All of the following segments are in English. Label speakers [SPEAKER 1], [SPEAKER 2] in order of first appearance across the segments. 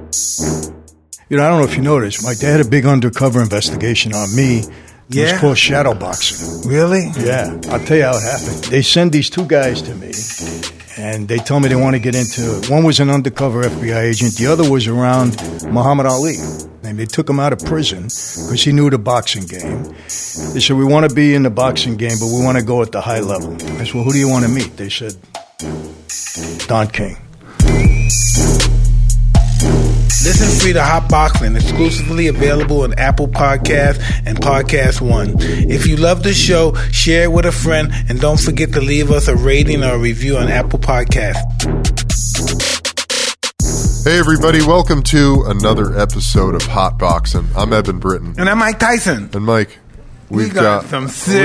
[SPEAKER 1] You know, I don't know if you noticed, Mike, they had a big undercover investigation on me. It was called shadow boxing.
[SPEAKER 2] Really?
[SPEAKER 1] Yeah. I'll tell you how it happened. They send these two guys to me, and they tell me they want to get into it. One was an undercover FBI agent. The other was around Muhammad Ali. And they took him out of prison because he knew the boxing game. They said, we want to be in the boxing game, but we want to go at the high level. I said, well, who do you want to meet? They said, Don King.
[SPEAKER 2] Listen free to Hot Boxing, exclusively available on Apple Podcasts and Podcast One. If you love the show, share it with a friend, and don't forget to leave us a rating or a review on Apple Podcasts.
[SPEAKER 3] Hey everybody, welcome to another episode of Hot Boxing. I'm Evan Britton.
[SPEAKER 2] And I'm Mike Tyson.
[SPEAKER 3] And Mike, we got something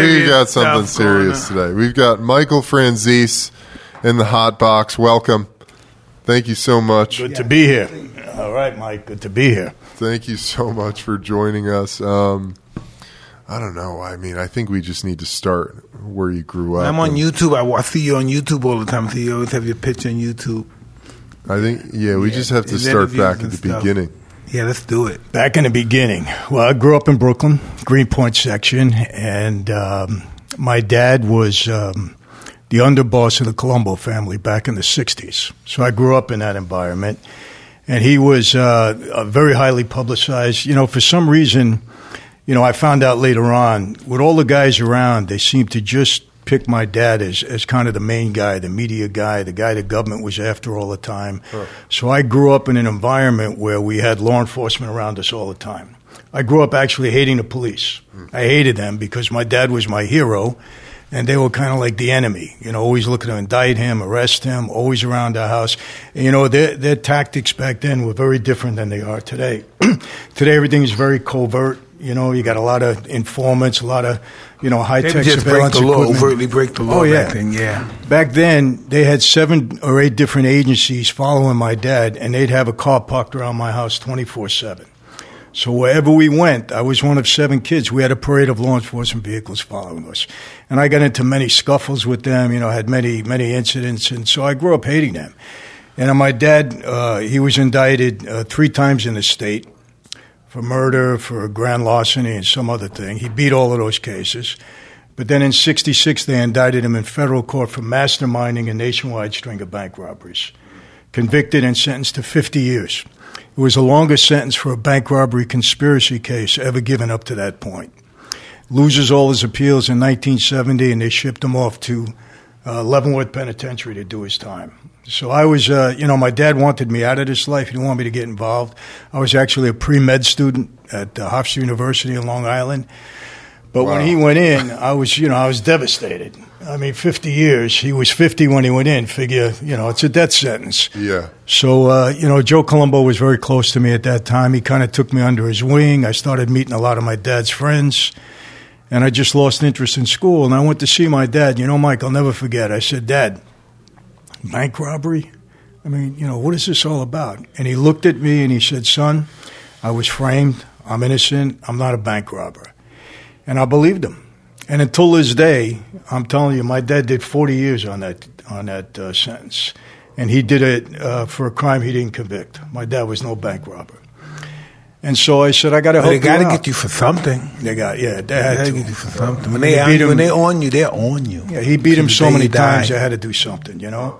[SPEAKER 3] serious today. We've got Michael Franzese in the Hot Box. Welcome. Thank you so much.
[SPEAKER 1] Good to be here. All right, Mike. Good to be here.
[SPEAKER 3] Thank you so much for joining us. I don't know. I mean, I think we just need to start where you grew up.
[SPEAKER 2] I'm on YouTube. I see you on YouTube all the time. So you always have your picture on YouTube.
[SPEAKER 3] I think, we just have to start back at the beginning.
[SPEAKER 2] Yeah, let's do it.
[SPEAKER 1] Back in the beginning. Well, I grew up in Brooklyn, Greenpoint section, and my dad was the underboss of the Colombo family back in the 60s. So I grew up in that environment. And he was very highly publicized. You know, for some reason, you know, I found out later on, with all the guys around, they seemed to just pick my dad as kind of the main guy, the media guy, the guy the government was after all the time. Huh. So I grew up in an environment where we had law enforcement around us all the time. I grew up actually hating the police. I hated them because my dad was my hero. And they were kind of like the enemy, you know, always looking to indict him, arrest him, always around our house. And, you know, their tactics back then were very different than they are today. Today, everything is very covert. You know, you got a lot of informants, a lot of, you know, high-tech surveillance equipment.
[SPEAKER 2] Overtly break the law.
[SPEAKER 1] Oh, yeah.
[SPEAKER 2] Back then, yeah.
[SPEAKER 1] Back then, they had 7 or 8 different agencies following my dad, and they'd have a car parked around my house 24/7. So wherever we went, I was one of 7 kids. We had a parade of law enforcement vehicles following us. And I got into many scuffles with them, you know, had many incidents. And so I grew up hating them. And my dad, he was indicted 3 times in the state for murder, for grand larceny, and some other thing. He beat all of those cases. But then in 1966, they indicted him in federal court for masterminding a nationwide string of bank robberies. Convicted and sentenced to 50 years. It was the longest sentence for a bank robbery conspiracy case ever given up to that point. Loses all his appeals in 1970, and they shipped him off to Leavenworth Penitentiary to do his time. So I was, you know, my dad wanted me out of this life. He didn't want me to get involved. I was actually a pre-med student at Hofstra University in Long Island. But when he went in, I was devastated. I mean, 50 years. He was 50 when he went in. Figure, you know, it's a death sentence.
[SPEAKER 3] Yeah.
[SPEAKER 1] So, you know, Joe Colombo was very close to me at that time. He kind of took me under his wing. I started meeting a lot of my dad's friends. And I just lost interest in school. And I went to see my dad. You know, Mike, I'll never forget. I said, Dad, bank robbery? I mean, you know, what is this all about? And he looked at me and he said, Son, I was framed. I'm innocent. I'm not a bank robber. And I believed him. And until this day, I'm telling you, my dad did 40 years on that sentence. And he did it for a crime he didn't convict. My dad was no bank robber. And so I said, I got to help you out.
[SPEAKER 2] They got to get you for something.
[SPEAKER 1] They had to
[SPEAKER 2] get you for something. When they're on you, they're on you.
[SPEAKER 1] Yeah, he beat him so many times, I had to do something, you know.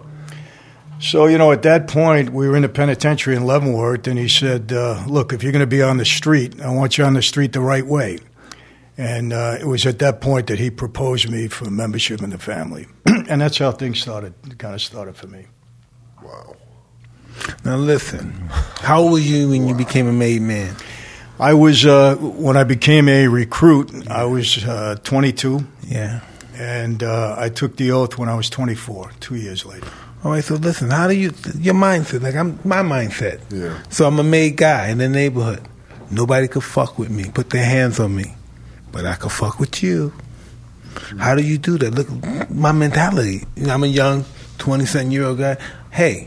[SPEAKER 1] So, you know, at that point, we were in the penitentiary in Leavenworth, and he said, look, if you're going to be on the street, I want you on the street the right way. And it was at that point that he proposed me for membership in the family. And that's how things kind of started for me.
[SPEAKER 3] Wow.
[SPEAKER 2] Now listen, how old were you when you became a made man?
[SPEAKER 1] I was, when I became a recruit, I was 22.
[SPEAKER 2] Yeah.
[SPEAKER 1] And I took the oath when I was 24, 2 years later.
[SPEAKER 2] All right, so listen, how do you, your mindset, like my mindset.
[SPEAKER 3] Yeah. So
[SPEAKER 2] I'm a made guy in the neighborhood. Nobody could fuck with me, put their hands on me. But I could fuck with you. How do you do that? Look, my mentality. You know, I'm a young 20-something-year-old guy. Hey,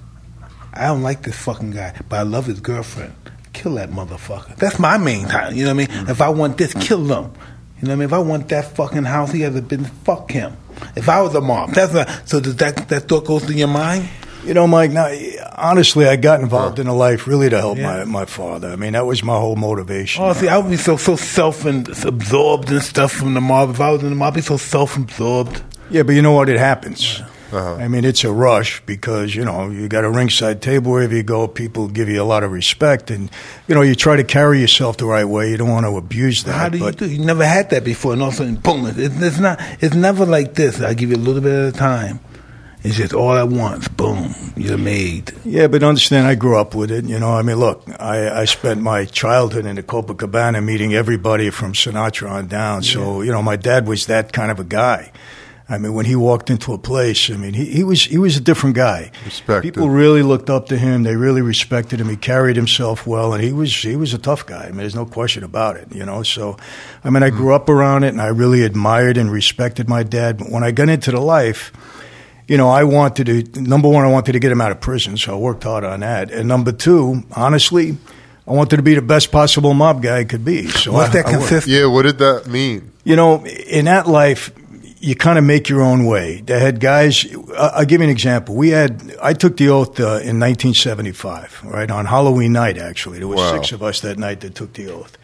[SPEAKER 2] I don't like this fucking guy, but I love his girlfriend. Kill that motherfucker. That's my main time. You know what I mean? If I want this, kill them. You know what I mean? If I want that fucking house, he has a business, fuck him. If I was a mob, so does that thought goes through your mind?
[SPEAKER 1] You know, Mike, now, honestly, I got involved in the life really to help my father. I mean, that was my whole motivation.
[SPEAKER 2] Oh, see, I would be so self-absorbed and stuff from the mob. If I was in the mob, I'd be so self-absorbed.
[SPEAKER 1] Yeah, but you know what? It happens. I mean, it's a rush because, you know, you got a ringside table wherever you go. People give you a lot of respect. And, you know, you try to carry yourself the right way. You don't want to abuse that.
[SPEAKER 2] How do you do? You never had that before. And all of a sudden, boom. It's never like this. I give you a little bit at a time. It's just all at once. Boom. You're made.
[SPEAKER 1] Yeah, but understand, I grew up with it. You know, I mean, look, I spent my childhood in the Copacabana meeting everybody from Sinatra on down. Yeah. So, you know, my dad was that kind of a guy. I mean, when he walked into a place, I mean, he was a different guy.
[SPEAKER 3] Respected.
[SPEAKER 1] People really looked up to him. They really respected him. He carried himself well, and he was a tough guy. I mean, there's no question about it, you know. So, I mean, I grew up around it, and I really admired and respected my dad. But when I got into the life, you know, number one, I wanted to get him out of prison, so I worked hard on that. And number two, honestly, I wanted to be the best possible mob guy I could be. So
[SPEAKER 2] what's that consist?
[SPEAKER 3] Yeah, what did that mean?
[SPEAKER 1] You know, in that life, you kind of make your own way. They had guys. I'll give you an example. I took the oath in 1975, right on Halloween night. Actually, there was 6 of us that night that took the oath,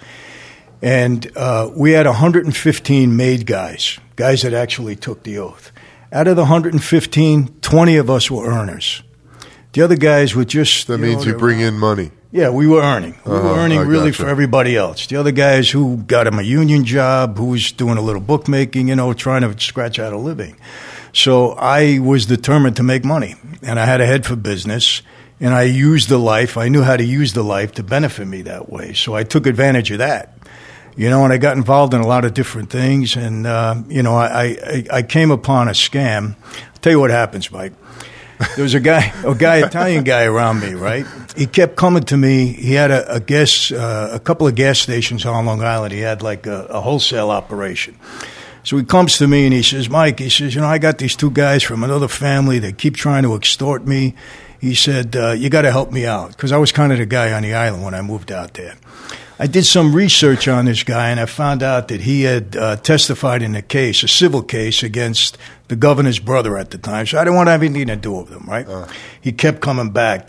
[SPEAKER 1] and we had 115 made guys that actually took the oath. Out of the 115, 20 of us were earners. The other guys were just.
[SPEAKER 3] That means you bring in money.
[SPEAKER 1] Yeah, we were earning. We were earning really for everybody else. The other guys who got him a union job, who was doing a little bookmaking, you know, trying to scratch out a living. So I was determined to make money, and I had a head for business, and I used the life. I knew how to use the life to benefit me that way. So I took advantage of that, you know, and I got involved in a lot of different things. And, you know, I came upon a scam. I'll tell you what happens, Mike. There was a guy, Italian guy around me, right? He kept coming to me. He had a couple of gas stations on Long Island. He had like a wholesale operation. So he comes to me and he says, Mike, he says, you know, I got these 2 guys from another family. They keep trying to extort me. He said, you got to help me out. Because I was kind of the guy on the island when I moved out there. I did some research on this guy, and I found out that he had testified in a civil case against the governor's brother at the time. So I didn't want to have anything to do with him, right? He kept coming back.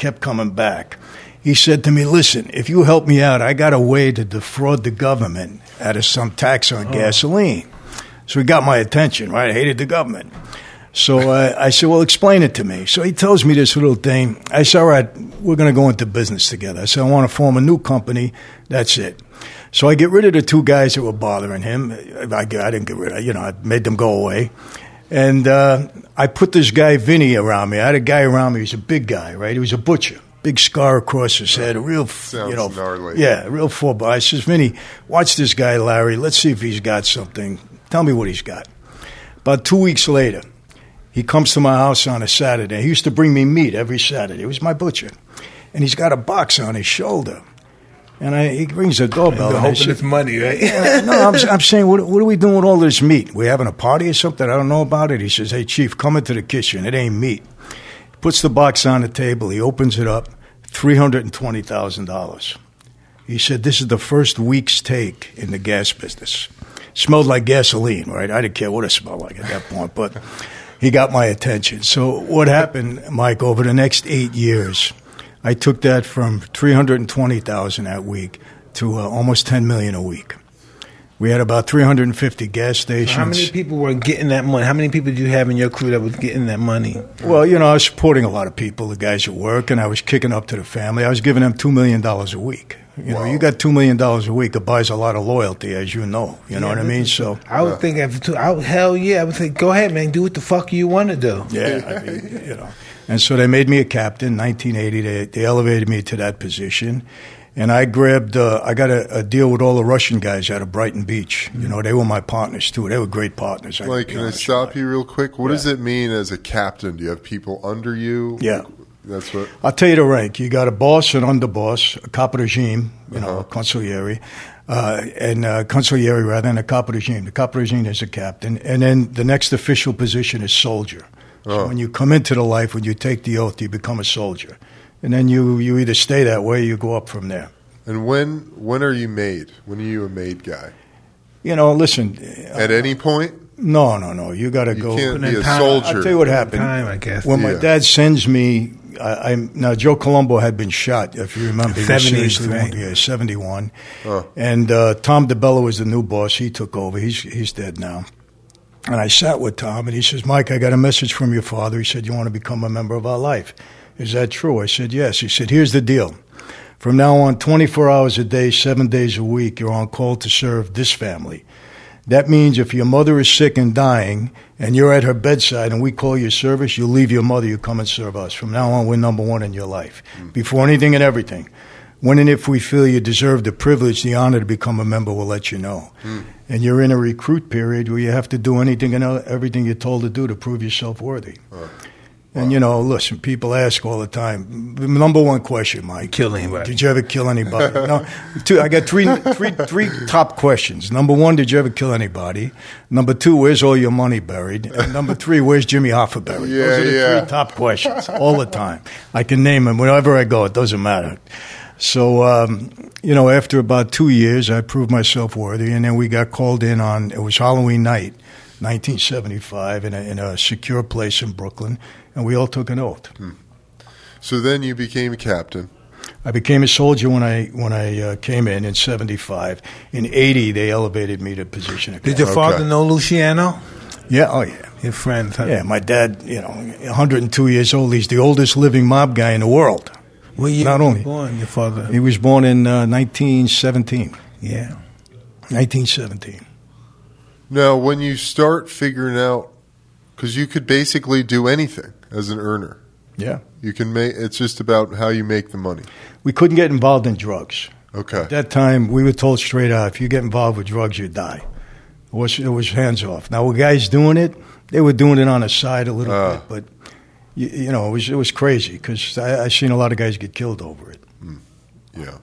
[SPEAKER 1] He said to me, listen, if you help me out, I got a way to defraud the government out of some tax on gasoline. So he got my attention, right? I hated the government. So I said, well, explain it to me. So he tells me this little thing. I said, all right, we're going to go into business together. I said, I want to form a new company. That's it. So I get rid of the 2 guys that were bothering him. I didn't get rid of, you know, I made them go away. And I put this guy, Vinny, around me. I had a guy around me. He was a big guy, right? He was a butcher. Big scar across his head. A real,
[SPEAKER 3] sounds
[SPEAKER 1] you know,
[SPEAKER 3] gnarly.
[SPEAKER 1] Yeah, a real 4-bar. I says, Vinny, watch this guy, Larry. Let's see if he's got something. Tell me what he's got. About 2 weeks later, he comes to my house on a Saturday. He used to bring me meat every Saturday. He was my butcher. And he's got a box on his shoulder. And he rings the doorbell.
[SPEAKER 2] You're hoping it's money, right?
[SPEAKER 1] No, I'm saying, what are we doing with all this meat? We having a party or something? I don't know about it. He says, hey, Chief, come into the kitchen. It ain't meat. He puts the box on the table. He opens it up. $320,000. He said, this is the first week's take in the gas business. Smelled like gasoline, right? I didn't care what it smelled like at that point, but he got my attention. So what happened, Mike, over the next 8 years, I took that from $320,000 that week to almost $10 million a week. We had about 350 gas stations.
[SPEAKER 2] So how many people were getting that money? How many people did you have in your crew that was getting that money?
[SPEAKER 1] Well, you know, I was supporting a lot of people, the guys at work, and I was kicking up to the family. I was giving them $2 million a week. You know, you got $2 million a week. It buys a lot of loyalty, as you know. You know what I mean? So
[SPEAKER 2] I would think hell yeah, I would say, go ahead, man, do what the fuck you want to do.
[SPEAKER 1] Yeah, I mean, you know. And so they made me a captain. 1980, they elevated me to that position. And I grabbed, I got a deal with all the Russian guys out of Brighton Beach. You know, they were my partners, too. They were great partners.
[SPEAKER 3] Like, can I stop you real quick? What does it mean as a captain? Do you have people under you?
[SPEAKER 1] Yeah.
[SPEAKER 3] That's what.
[SPEAKER 1] I'll tell you the rank. You got a boss, an underboss, a capo regime, you know, a consigliere, and consigliere rather than a capo regime. The capo regime is a captain. And then the next official position is soldier. So when you come into the life, when you take the oath, you become a soldier. And then you either stay that way or you go up from there.
[SPEAKER 3] And when are you made? When are you a made guy?
[SPEAKER 1] You know, listen.
[SPEAKER 3] At any point?
[SPEAKER 1] No. You got to go.
[SPEAKER 3] You can't be a soldier.
[SPEAKER 1] I'll tell you what happened.
[SPEAKER 2] Time, I guess.
[SPEAKER 1] When my dad sends me Now, Joe Colombo had been shot, if you remember.
[SPEAKER 2] 70s, right?
[SPEAKER 1] Yeah, 71. And Tom DeBello was the new boss. He took over. He's dead now. And I sat with Tom, and he says, Mike, I got a message from your father. He said, you want to become a member of our life. Is that true? I said, yes. He said, here's the deal. From now on, 24 hours a day, 7 days a week, you're on call to serve this family. That means if your mother is sick and dying and you're at her bedside and we call your service, you leave your mother, you come and serve us. From now on, we're number one in your life. Before anything and everything. When and if we feel you deserve the privilege, the honor to become a member, we'll let you know. And you're in a recruit period where you have to do anything and everything you're told to do to prove yourself worthy. And, listen, people ask all the time, the number one question, Mike.
[SPEAKER 2] Kill anybody.
[SPEAKER 1] Did you ever kill anybody? No, I got three top questions. Number one, did you ever kill anybody? Number two, where's all your money buried? And number three, where's Jimmy Hoffa buried? Those are the three top questions all the time. I can name them wherever I go. It doesn't matter. So, after about 2 years, I proved myself worthy, and then we got called in it was Halloween night, 1975, in a secure place in Brooklyn. And we all took an oath.
[SPEAKER 3] So then you became a captain.
[SPEAKER 1] I became a soldier when I came in 75. In 80, they elevated me to position of captain.
[SPEAKER 2] Did your father know Luciano?
[SPEAKER 1] Yeah, oh yeah.
[SPEAKER 2] Your friends? Huh?
[SPEAKER 1] Yeah, my dad, 102 years old. He's the oldest living mob guy in the world.
[SPEAKER 2] What year
[SPEAKER 1] Not
[SPEAKER 2] was
[SPEAKER 1] only
[SPEAKER 2] he born, your father?
[SPEAKER 1] He was born in 1917.
[SPEAKER 2] Yeah.
[SPEAKER 1] 1917.
[SPEAKER 3] Now, when you start figuring out, because you could basically do anything as an earner.
[SPEAKER 1] Yeah.
[SPEAKER 3] You can it's just about how you make the money.
[SPEAKER 1] We couldn't get involved in drugs.
[SPEAKER 3] Okay.
[SPEAKER 1] At that time, we were told straight out, if you get involved with drugs, you die. It was hands off. Now, with guys doing it, they were doing it on the side a little bit, but it was crazy because I seen a lot of guys get killed over it.
[SPEAKER 3] Yeah.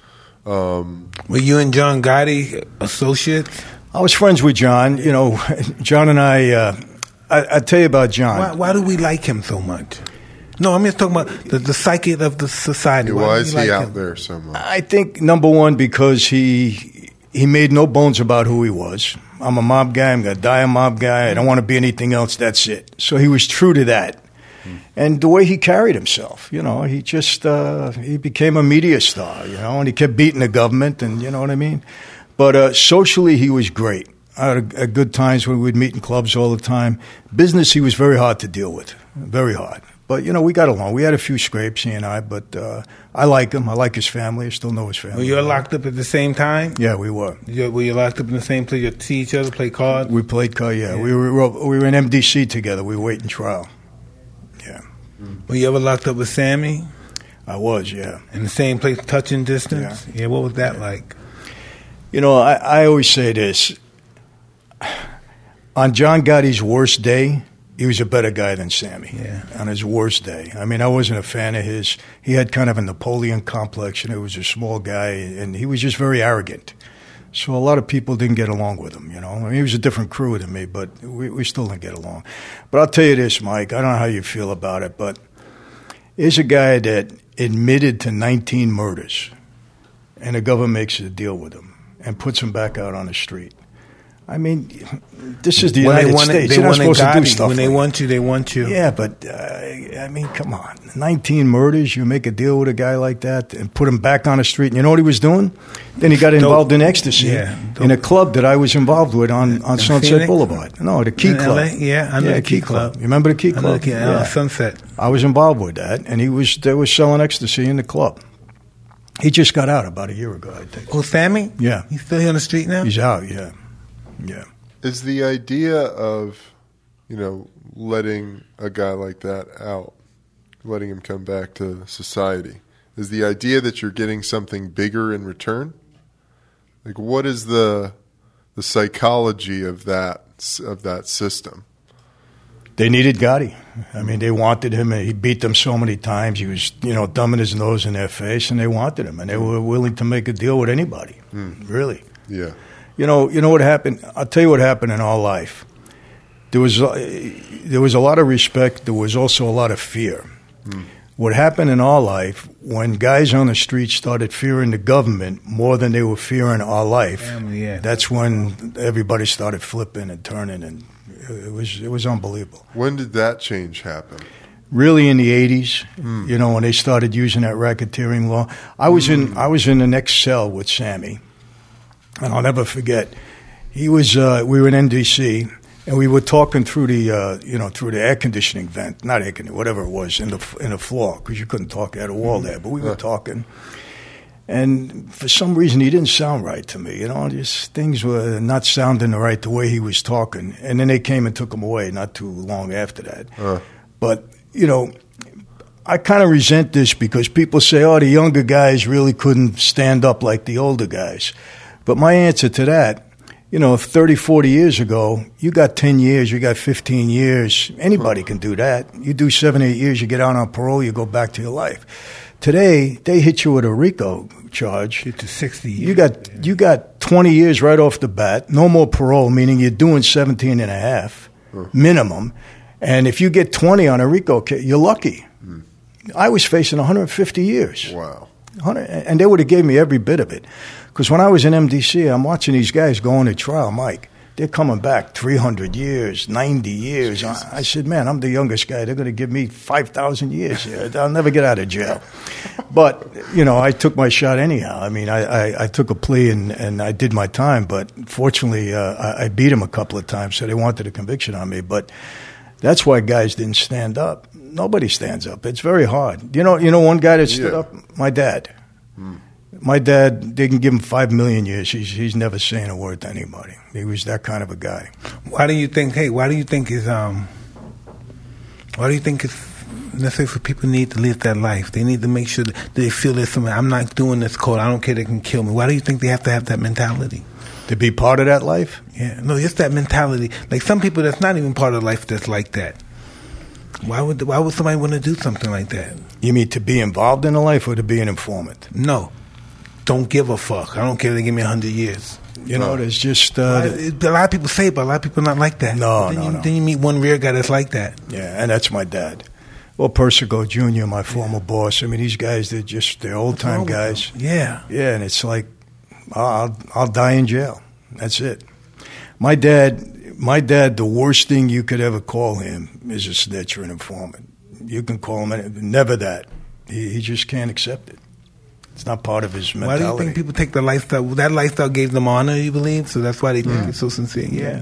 [SPEAKER 2] Were you and John Gotti associates?
[SPEAKER 1] I was friends with John. John and I tell you about John.
[SPEAKER 2] Why do we like him so much? No, I'm just talking about the psyche of the society.
[SPEAKER 3] Why is he out there so much?
[SPEAKER 1] I think, number one, because he made no bones about who he was. I'm a mob guy. I'm going to die a mob guy. I don't want to be anything else. That's it. So he was true to that. And the way he carried himself, he just he became a media star, and he kept beating the government, and you know what I mean? But socially, he was great. I had good times when we'd meet in clubs all the time. Business, he was very hard to deal with, very hard. But, we got along. We had a few scrapes, he and I, but I like him. I like his family. I still know his family.
[SPEAKER 2] Were you locked up at the same time?
[SPEAKER 1] Yeah, we were.
[SPEAKER 2] Were you locked up in the same place? You see each other, play cards?
[SPEAKER 1] We played cards, yeah. We were in MDC together. We were waiting trial. Yeah.
[SPEAKER 2] Were you ever locked up with Sammy?
[SPEAKER 1] I was, yeah.
[SPEAKER 2] In the same place, touching distance? Yeah, what was that like?
[SPEAKER 1] I always say this. On John Gotti's worst day, he was a better guy than Sammy.
[SPEAKER 2] Yeah.
[SPEAKER 1] On his worst day. I mean, I wasn't a fan of his. He had kind of a Napoleon complex, and he was a small guy, and he was just very arrogant. So a lot of people didn't get along with him, I mean, he was a different crew than me, but we still didn't get along. But I'll tell you this, Mike, I don't know how you feel about it, but here's a guy that admitted to 19 murders, and the government makes a deal with him and puts him back out on the street. I mean, this is the United States. You're not supposed to do stuff
[SPEAKER 2] when they want you, they want you.
[SPEAKER 1] Yeah, but, come on. 19 murders, you make a deal with a guy like that and put him back on the street. And you know what he was doing? Then he got involved in ecstasy in a club that I was involved with on Sunset Phoenix? Boulevard. No, the Key Club.
[SPEAKER 2] LA? Yeah, I know the Key Club.
[SPEAKER 1] You remember the Key Club?
[SPEAKER 2] Sunset.
[SPEAKER 1] I was involved with that, and they were selling ecstasy in the club. He just got out about a year ago, I think.
[SPEAKER 2] Oh, Sammy?
[SPEAKER 1] Yeah.
[SPEAKER 2] He's still here on the street now?
[SPEAKER 1] He's out, yeah. Yeah.
[SPEAKER 3] Is the idea of, letting a guy like that out, letting him come back to society, is the idea that you're getting something bigger in return? Like, what is the psychology of that system?
[SPEAKER 1] They needed Gotti. I mean, they wanted him. He beat them so many times. He was, thumbing his nose in their face, and they wanted him, and they were willing to make a deal with anybody. Really.
[SPEAKER 3] Yeah.
[SPEAKER 1] You know what happened? I'll tell you what happened in our life. There was a lot of respect. There was also a lot of fear. What happened in our life when guys on the street started fearing the government more than they were fearing our life? That's when everybody started flipping and turning, and it was unbelievable.
[SPEAKER 3] When did that change happen?
[SPEAKER 1] really in the 80s, you know, when they started using that racketeering law. I was in the next cell with Sammy, and I'll never forget. He was we were in NDC, and we were talking through the through the air conditioning vent, not air conditioning, whatever it was, in the floor, because you couldn't talk at a wall there. But we were talking, and for some reason he didn't sound right to me. You know, just things were not sounding right the way he was talking. And then they came and took him away not too long after that. But you know, I kind of resent this because people say, "Oh, the younger guys really couldn't stand up like the older guys." But my answer to that, you know, 30, 40 years ago, you got 10 years, you got 15 years. Anybody can do that. You do 7, 8 years, you get out on parole, you go back to your life. Today, they hit you with a RICO charge.
[SPEAKER 2] Get to 60 years.
[SPEAKER 1] You got 20 years right off the bat, no more parole, meaning you're doing 17 and a half minimum. And if you get 20 on a RICO case, you're lucky. I was facing 150 years.
[SPEAKER 3] Wow.
[SPEAKER 1] And they would have gave me every bit of it. Because when I was in MDC, I'm watching these guys going to trial, Mike. They're coming back 300 years, 90 years. I said, man, I'm the youngest guy. They're going to give me 5,000 years here. I'll never get out of jail. But, you know, I took my shot anyhow. I mean, I took a plea and I did my time. But fortunately, I beat him a couple of times, so they wanted a conviction on me. But that's why guys didn't stand up. Nobody stands up. It's very hard. You know, one guy that stood up? My dad. My dad, they can give him 5 million years. He's never saying a word to anybody. He was that kind of a guy.
[SPEAKER 2] Why do you think it's necessary for people need to live that life? They need to make sure that they feel there's something. I'm not doing this code. I don't care. They can kill me. Why do you think they have to have that mentality?
[SPEAKER 1] To be part of that life?
[SPEAKER 2] Yeah. No, just that mentality. Like some people that's not even part of life that's like that. Why would somebody want to do something like that?
[SPEAKER 1] You mean to be involved in a life or to be an informant?
[SPEAKER 2] No. Don't give a fuck. I don't care if they give me 100 years.
[SPEAKER 1] You know, there's just...
[SPEAKER 2] a lot of people say it, but a lot of people are not like that.
[SPEAKER 1] No.
[SPEAKER 2] Then you meet one rare guy that's like that.
[SPEAKER 1] Yeah, and that's my dad. Well, Persico Jr., my former boss. I mean, these guys, they're old-time guys.
[SPEAKER 2] Yeah.
[SPEAKER 1] Yeah, and it's like, I'll die in jail. That's it. My dad, the worst thing you could ever call him is a snitch or an informant. You can call him anything. Never that. He just can't accept it. It's not part of his mentality.
[SPEAKER 2] Why do you think people take the lifestyle? That lifestyle gave them honor, you believe? So that's why they think it's so sincere.
[SPEAKER 1] Yeah.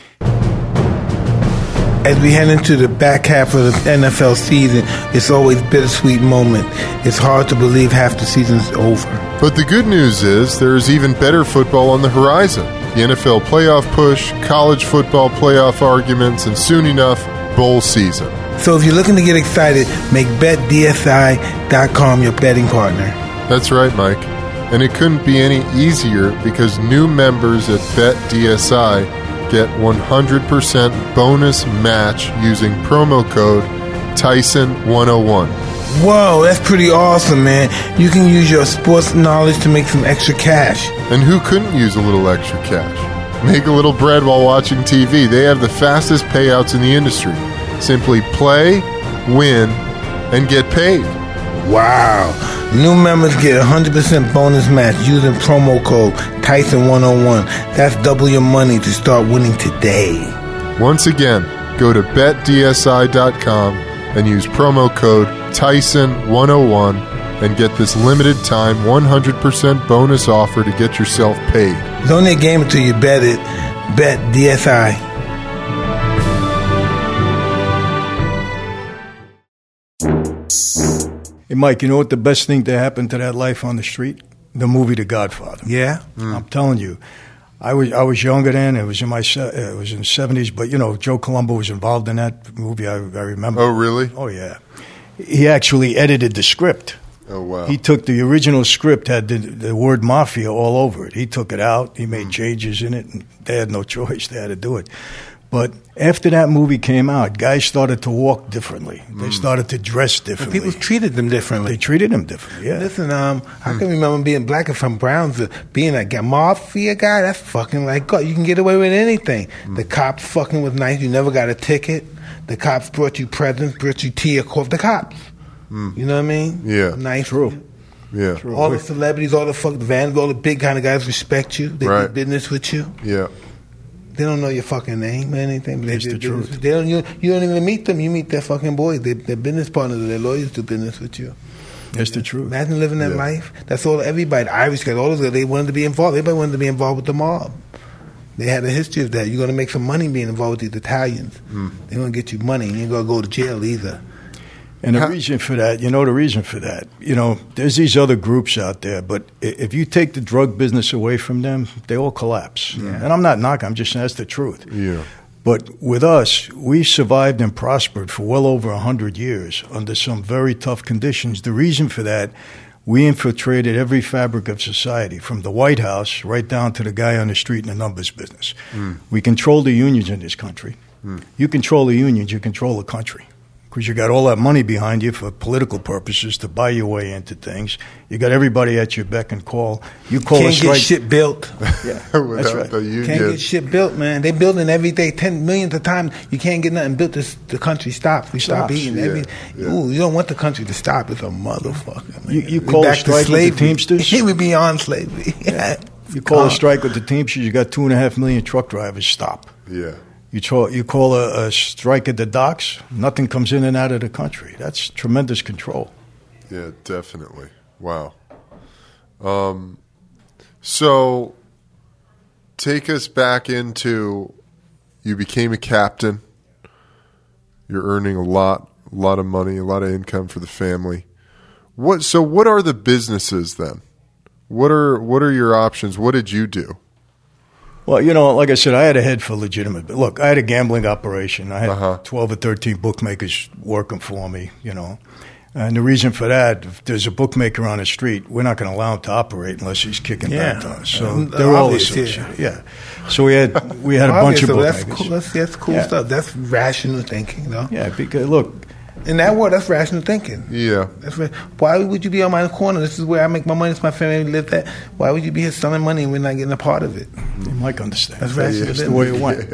[SPEAKER 2] As we head into the back half of the NFL season, it's always a bittersweet moment. It's hard to believe half the season's over.
[SPEAKER 3] But the good news is there's even better football on the horizon. The NFL playoff push, college football playoff arguments, and soon enough, bowl season.
[SPEAKER 2] So if you're looking to get excited, make BetDSI.com your betting partner.
[SPEAKER 3] That's right, Mike. And it couldn't be any easier because new members at BetDSI get 100% bonus match using promo code Tyson101.
[SPEAKER 2] Whoa, that's pretty awesome, man. You can use your sports knowledge to make some extra cash.
[SPEAKER 3] And who couldn't use a little extra cash? Make a little bread while watching TV. They have the fastest payouts in the industry. Simply play, win, and get paid.
[SPEAKER 2] Wow. New members get 100% bonus match using promo code Tyson101. That's double your money to start winning today.
[SPEAKER 3] Once again, go to BetDSI.com and use promo code Tyson101 and get this limited time 100% bonus offer to get yourself paid.
[SPEAKER 2] It's only a game until you bet it. BetDSI.
[SPEAKER 1] Hey, Mike, you know what the best thing to happen to that life on the street? The movie The Godfather.
[SPEAKER 2] Yeah?
[SPEAKER 1] I'm telling you. I was younger then. It was in the 70s. But, you know, Joe Colombo was involved in that movie. I remember.
[SPEAKER 3] Oh, really?
[SPEAKER 1] Oh, yeah. He actually edited the script.
[SPEAKER 3] Oh, wow.
[SPEAKER 1] He took the original script, had the word mafia all over it. He took it out. He made changes in it. And they had no choice. They had to do it. But after that movie came out, guys started to walk differently. They started to dress differently.
[SPEAKER 2] People treated them differently.
[SPEAKER 1] They treated them differently, yeah.
[SPEAKER 2] Listen, I can remember being black and from Brownsville, being a mafia guy, that's fucking like God. You can get away with anything. The cops fucking was nice. You never got a ticket. The cops brought you presents, brought you tea or coffee. The cops. You know what I mean?
[SPEAKER 3] Yeah.
[SPEAKER 2] Nice.
[SPEAKER 1] True.
[SPEAKER 3] Yeah.
[SPEAKER 1] True.
[SPEAKER 2] All the celebrities, all the fucking vans, all the big kind of guys respect you. They do business with you.
[SPEAKER 3] Yeah.
[SPEAKER 2] They don't know your fucking name or anything. But
[SPEAKER 1] It's the truth.
[SPEAKER 2] They don't. You don't even meet them. You meet their fucking boys. They're business partners. Their lawyers do business with you.
[SPEAKER 1] That's the truth.
[SPEAKER 2] Imagine living that
[SPEAKER 3] Yeah.
[SPEAKER 2] life. That's all. Everybody, the Irish guys, all those guys, they wanted to be involved. Everybody wanted to be involved with the mob. They had a history of that. You're going to make some money being involved with these Italians. They're going to get you money. You ain't going to go to jail either.
[SPEAKER 1] And the reason for that, there's these other groups out there, but if you take the drug business away from them, they all collapse.
[SPEAKER 2] Yeah.
[SPEAKER 1] And I'm not knocking, I'm just saying that's the truth.
[SPEAKER 3] Yeah.
[SPEAKER 1] But with us, we survived and prospered for well over 100 years under some very tough conditions. The reason for that, we infiltrated every fabric of society, from the White House right down to the guy on the street in the numbers business. We control the unions in this country. You control the unions, you control the country. Because you got all that money behind you for political purposes to buy your way into things. You got everybody at your beck and call. You call a
[SPEAKER 2] Can't
[SPEAKER 1] strike.
[SPEAKER 2] get shit built.
[SPEAKER 1] Yeah,
[SPEAKER 3] Without
[SPEAKER 1] that's right.
[SPEAKER 3] the union.
[SPEAKER 2] Can't get shit built, man. They building every day, 10 millions of times. You can't get nothing built. The country stops. We stop
[SPEAKER 1] Stops,
[SPEAKER 2] eating.
[SPEAKER 3] yeah.
[SPEAKER 2] Ooh, you don't want the country to stop. It's a motherfucker, man.
[SPEAKER 1] You
[SPEAKER 2] We
[SPEAKER 1] call a
[SPEAKER 2] back to
[SPEAKER 1] strike with the
[SPEAKER 2] slavery.
[SPEAKER 1] Teamsters?
[SPEAKER 2] We beyond slavery.
[SPEAKER 1] You call a strike with the Teamsters, you got 2.5 million truck drivers stop.
[SPEAKER 3] Yeah.
[SPEAKER 1] You call a strike at the docks, nothing comes in and out of the country. That's tremendous control.
[SPEAKER 3] Yeah, definitely. Wow. So take us back into, you became a captain. You're earning a lot of money, a lot of income for the family. What are the businesses then? What are your options? What did you do?
[SPEAKER 1] Well, like I said, I had a head for legitimate. Look, I had a gambling operation. I had 12 or 13 bookmakers working for me, And the reason for that, if there's a bookmaker on the street, we're not going to allow him to operate unless he's kicking back to us. So they're all
[SPEAKER 2] Obvious,
[SPEAKER 1] associated. Yeah. So we had a bunch of bookmakers.
[SPEAKER 2] That's cool
[SPEAKER 1] Yeah.
[SPEAKER 2] stuff. That's rational thinking, though.
[SPEAKER 1] Yeah, because look,
[SPEAKER 2] In that word, that's rational thinking.
[SPEAKER 3] Yeah.
[SPEAKER 2] Why would you be on my corner? This is where I make my money. It's my family live that. Why would you be here selling money and we're not getting a part of it?
[SPEAKER 1] you might understand.
[SPEAKER 2] That's rational
[SPEAKER 1] That's the
[SPEAKER 2] thinking.
[SPEAKER 1] way it went.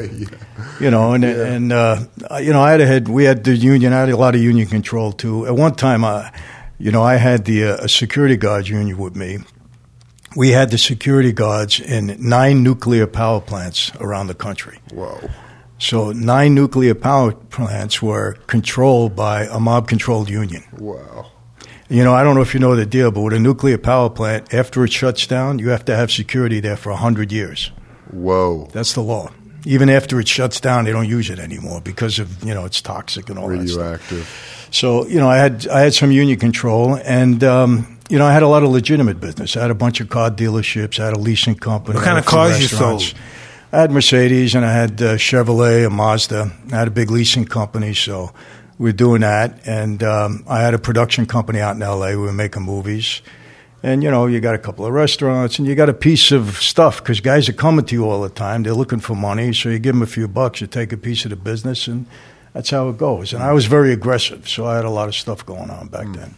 [SPEAKER 3] Yeah.
[SPEAKER 1] I had a head. We had the union. I had a lot of union control too. At one time, I had a security guards union with me. We had the security guards in 9 nuclear power plants around the country.
[SPEAKER 3] Whoa.
[SPEAKER 1] So 9 nuclear power plants were controlled by a mob-controlled union.
[SPEAKER 3] Wow.
[SPEAKER 1] I don't know if you know the deal, but with a nuclear power plant, after it shuts down, you have to have security there for 100 years.
[SPEAKER 3] Whoa.
[SPEAKER 1] That's the law. Even after it shuts down, they don't use it anymore because of, it's toxic and all that stuff.
[SPEAKER 3] Radioactive.
[SPEAKER 1] So, I had some union control, and, I had a lot of legitimate business. I had a bunch of car dealerships. I had a leasing company.
[SPEAKER 2] What kind of cars you sold?
[SPEAKER 1] I had Mercedes, and I had Chevrolet, a Mazda. I had a big leasing company, so we were doing that. And I had a production company out in L.A. We were making movies. And, you got a couple of restaurants, and you got a piece of stuff because guys are coming to you all the time. They're looking for money, so you give them a few bucks, you take a piece of the business, and that's how it goes. And I was very aggressive, so I had a lot of stuff going on back then.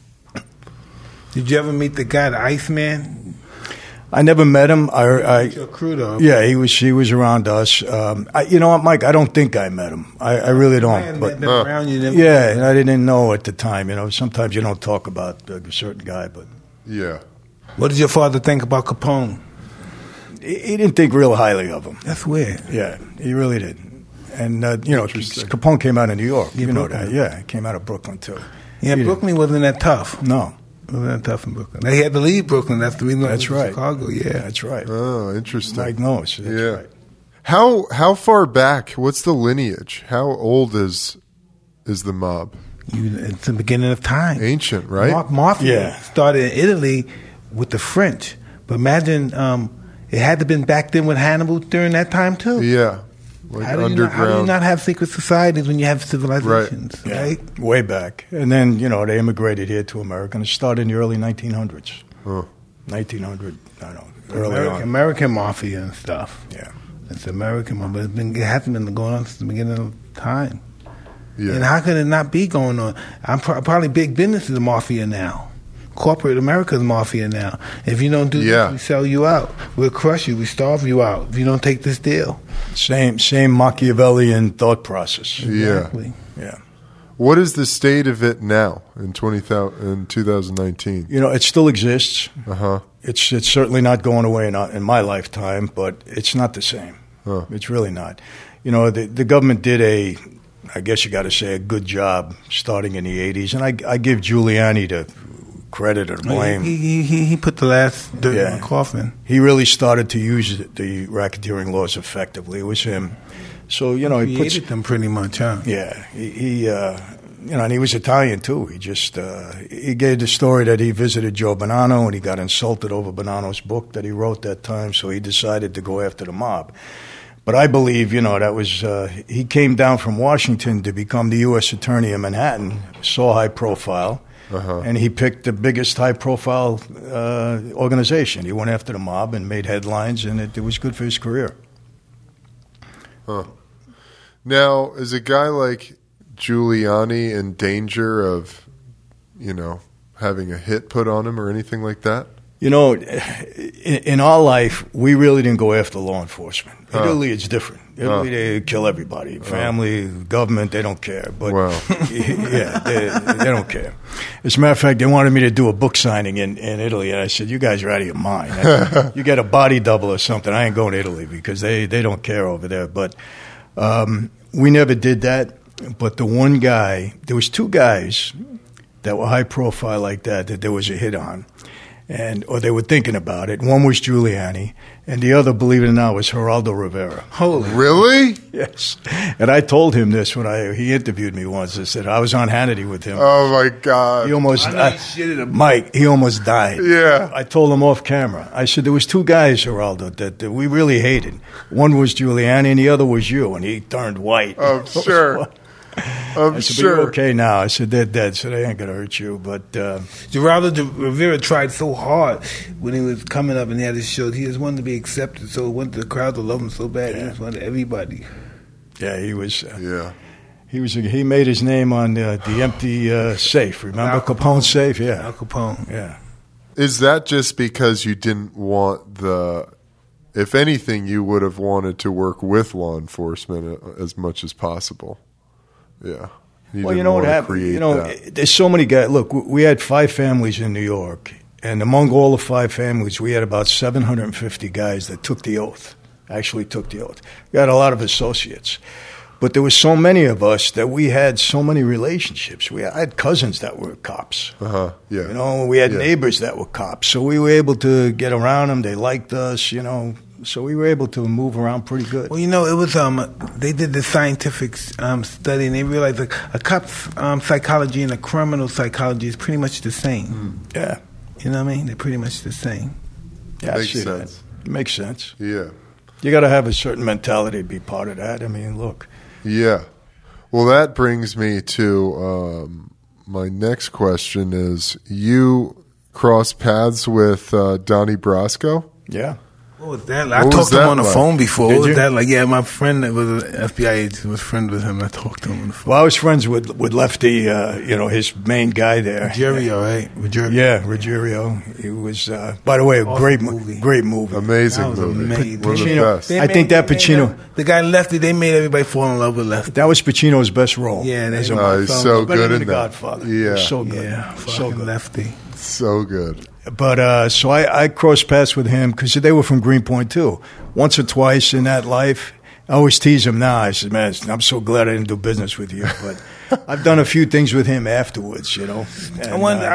[SPEAKER 2] Did you ever meet the guy, the Iceman?
[SPEAKER 1] I never met him.
[SPEAKER 2] Your crew, though.
[SPEAKER 1] Yeah, he was around us. You know what, Mike? I don't think I met him. I really don't. But
[SPEAKER 2] been around you.
[SPEAKER 1] yeah, and I didn't know at the time. Sometimes you don't talk about a certain guy, but
[SPEAKER 3] Yeah.
[SPEAKER 2] What did your father think about Capone?
[SPEAKER 1] he didn't think real highly of him.
[SPEAKER 2] That's weird.
[SPEAKER 1] Yeah, he really did. And Capone came out of New York.
[SPEAKER 2] Yeah,
[SPEAKER 1] you know
[SPEAKER 2] Brooklyn.
[SPEAKER 1] that? Yeah, he came out of Brooklyn too.
[SPEAKER 2] Yeah,
[SPEAKER 1] He
[SPEAKER 2] Brooklyn wasn't that tough.
[SPEAKER 1] No,
[SPEAKER 2] Wasn't that tough in Brooklyn? They had to leave Brooklyn. That's the reason. why
[SPEAKER 1] that's
[SPEAKER 2] they went to
[SPEAKER 1] right.
[SPEAKER 2] Chicago. Yeah.
[SPEAKER 1] That's right.
[SPEAKER 3] Oh, interesting.
[SPEAKER 1] Mike knows. That's
[SPEAKER 3] Yeah.
[SPEAKER 1] right.
[SPEAKER 3] How far back? What's the lineage? How old is the mob?
[SPEAKER 2] It's the beginning of time.
[SPEAKER 3] Ancient, right?
[SPEAKER 2] Mafia
[SPEAKER 1] Yeah.
[SPEAKER 2] started in Italy with the French. But imagine it had to have been back then with Hannibal during that time too.
[SPEAKER 3] Yeah. Like
[SPEAKER 2] How do you
[SPEAKER 3] underground.
[SPEAKER 2] not have secret societies when you have civilizations,
[SPEAKER 1] Yeah,
[SPEAKER 2] right?
[SPEAKER 1] way back. And then, they immigrated here to America, and it started in the early 1900s.
[SPEAKER 3] Huh.
[SPEAKER 1] 1900, I don't know, early on.
[SPEAKER 2] American mafia and stuff.
[SPEAKER 1] Yeah.
[SPEAKER 2] It's American mafia, but it hasn't been going on since the beginning of time.
[SPEAKER 3] Yeah.
[SPEAKER 2] And how could it not be going on? I'm probably big business is a mafia now. Corporate America's mafia now. If you don't do
[SPEAKER 3] Yeah.
[SPEAKER 2] this, we sell you out. We'll crush you. We starve you out if you don't take this deal.
[SPEAKER 1] Same Machiavellian thought process.
[SPEAKER 3] Yeah.
[SPEAKER 2] Exactly.
[SPEAKER 1] Yeah.
[SPEAKER 3] What is the state of it now in 2019?
[SPEAKER 1] It still exists.
[SPEAKER 3] Uh huh.
[SPEAKER 1] It's certainly not going away in my lifetime, but it's not the same.
[SPEAKER 3] Huh.
[SPEAKER 1] It's really not. You know, the government did I guess you got to say, a good job starting in the 80s. And I give Giuliani the credit or blame.
[SPEAKER 2] He put the last dirt in the coffin.
[SPEAKER 1] He really started to use the racketeering laws effectively. It was him. So, you know,
[SPEAKER 2] he created them pretty much, huh?
[SPEAKER 1] Yeah. He you know, and he was Italian, too. He just, he gave the story that he visited Joe Bonanno and he got insulted over Bonanno's book that he wrote that time, so he decided to go after the mob. But I believe, you know, that was, he came down from Washington to become the U.S. Attorney in Manhattan, saw high profile, and he picked the biggest high profile organization. He went after the mob and made headlines, and it was good for his career.
[SPEAKER 3] Huh. Now, is a guy like Giuliani in danger of, you know, having a hit put on him or anything like that?
[SPEAKER 1] You know, in our life, we really didn't go after law enforcement. In Italy, it's different. Italy, they kill everybody. Family, government, they don't care. But yeah, they don't care. As a matter of fact, they wanted me to do a book signing in Italy, and I said, you guys are out of your mind. You get a body double or something, I ain't going to Italy because they don't care over there. But we never did that. But the one guy, there was two guys that were high profile like that there was a hit on. Or they were thinking about it. One was Giuliani, and the other, believe it or not, was Geraldo Rivera.
[SPEAKER 2] Holy.
[SPEAKER 3] Really?
[SPEAKER 1] Yes. And I told him this when he interviewed me once. I said, I was on Hannity with him.
[SPEAKER 3] Oh, my God.
[SPEAKER 1] He almost Mike, he almost died.
[SPEAKER 3] Yeah.
[SPEAKER 1] I told him off camera. I said, there was two guys, Geraldo, that we really hated. One was Giuliani, and the other was you. And he turned white.
[SPEAKER 3] Oh, sure. I'm
[SPEAKER 1] I said,
[SPEAKER 3] sure.
[SPEAKER 1] but you're okay now. I said, they're dead, so they ain't going to hurt you. But
[SPEAKER 2] Geraldo Rivera tried so hard when he was coming up and he had his show. He just wanted to be accepted, so he wanted the crowd to love him so bad. He just wanted everybody.
[SPEAKER 1] Yeah, he was.
[SPEAKER 3] Yeah.
[SPEAKER 1] He made his name on the empty safe. Remember Capone's safe? Yeah.
[SPEAKER 2] Al Capone.
[SPEAKER 1] Yeah.
[SPEAKER 3] Is that just because you didn't want if anything, you would have wanted to work with law enforcement as much as possible? Yeah.
[SPEAKER 1] Well, you know what happened? You know, there's so many guys. Look, we had 5 families in New York, and among all the 5 families, we had about 750 guys that took the oath, actually took the oath. We had a lot of associates. But there were so many of us that we had so many relationships. I had cousins that were cops.
[SPEAKER 3] Yeah.
[SPEAKER 1] You know, we had neighbors that were cops. So we were able to get around them. They liked us, you know. So we were able to move around pretty good.
[SPEAKER 2] Well, you know, it was they did the scientific study, and they realized a cop's psychology and a criminal psychology is pretty much the same.
[SPEAKER 1] Yeah.
[SPEAKER 2] You know what I mean? They're pretty much the same.
[SPEAKER 1] Yeah,
[SPEAKER 3] Makes sense.
[SPEAKER 1] It makes sense.
[SPEAKER 3] Yeah.
[SPEAKER 1] You got to have a certain mentality to be part of that. I mean, look.
[SPEAKER 3] Yeah. Well, that brings me to my next question is, you cross paths with Donnie Brasco?
[SPEAKER 1] Yeah.
[SPEAKER 2] What was that like? I talked to him on the phone before. What was that like? Yeah, my friend that was an FBI agent was friends with him. I talked to him on the phone.
[SPEAKER 1] Well, I was friends with Lefty, you know, his main guy there.
[SPEAKER 2] Ruggiero, right?
[SPEAKER 1] Yeah, Ruggiero. He was, by the way, a great movie.
[SPEAKER 3] Amazing movie.
[SPEAKER 2] Amazing.
[SPEAKER 3] One of the best.
[SPEAKER 1] I think that Pacino.
[SPEAKER 2] The guy Lefty, they made everybody fall in love with Lefty.
[SPEAKER 1] That was Pacino's best role.
[SPEAKER 2] Yeah,
[SPEAKER 3] he's so good in
[SPEAKER 1] The
[SPEAKER 3] that.
[SPEAKER 1] Godfather.
[SPEAKER 3] Yeah.
[SPEAKER 1] So good.
[SPEAKER 2] Yeah,
[SPEAKER 1] so good.
[SPEAKER 2] Lefty.
[SPEAKER 3] So good.
[SPEAKER 1] But so I crossed paths with him because they were from Greenpoint too. Once or twice in that life, I always tease him now. I said, "Man, I'm so glad I didn't do business with you." But I've done a few things with him afterwards, you know. And,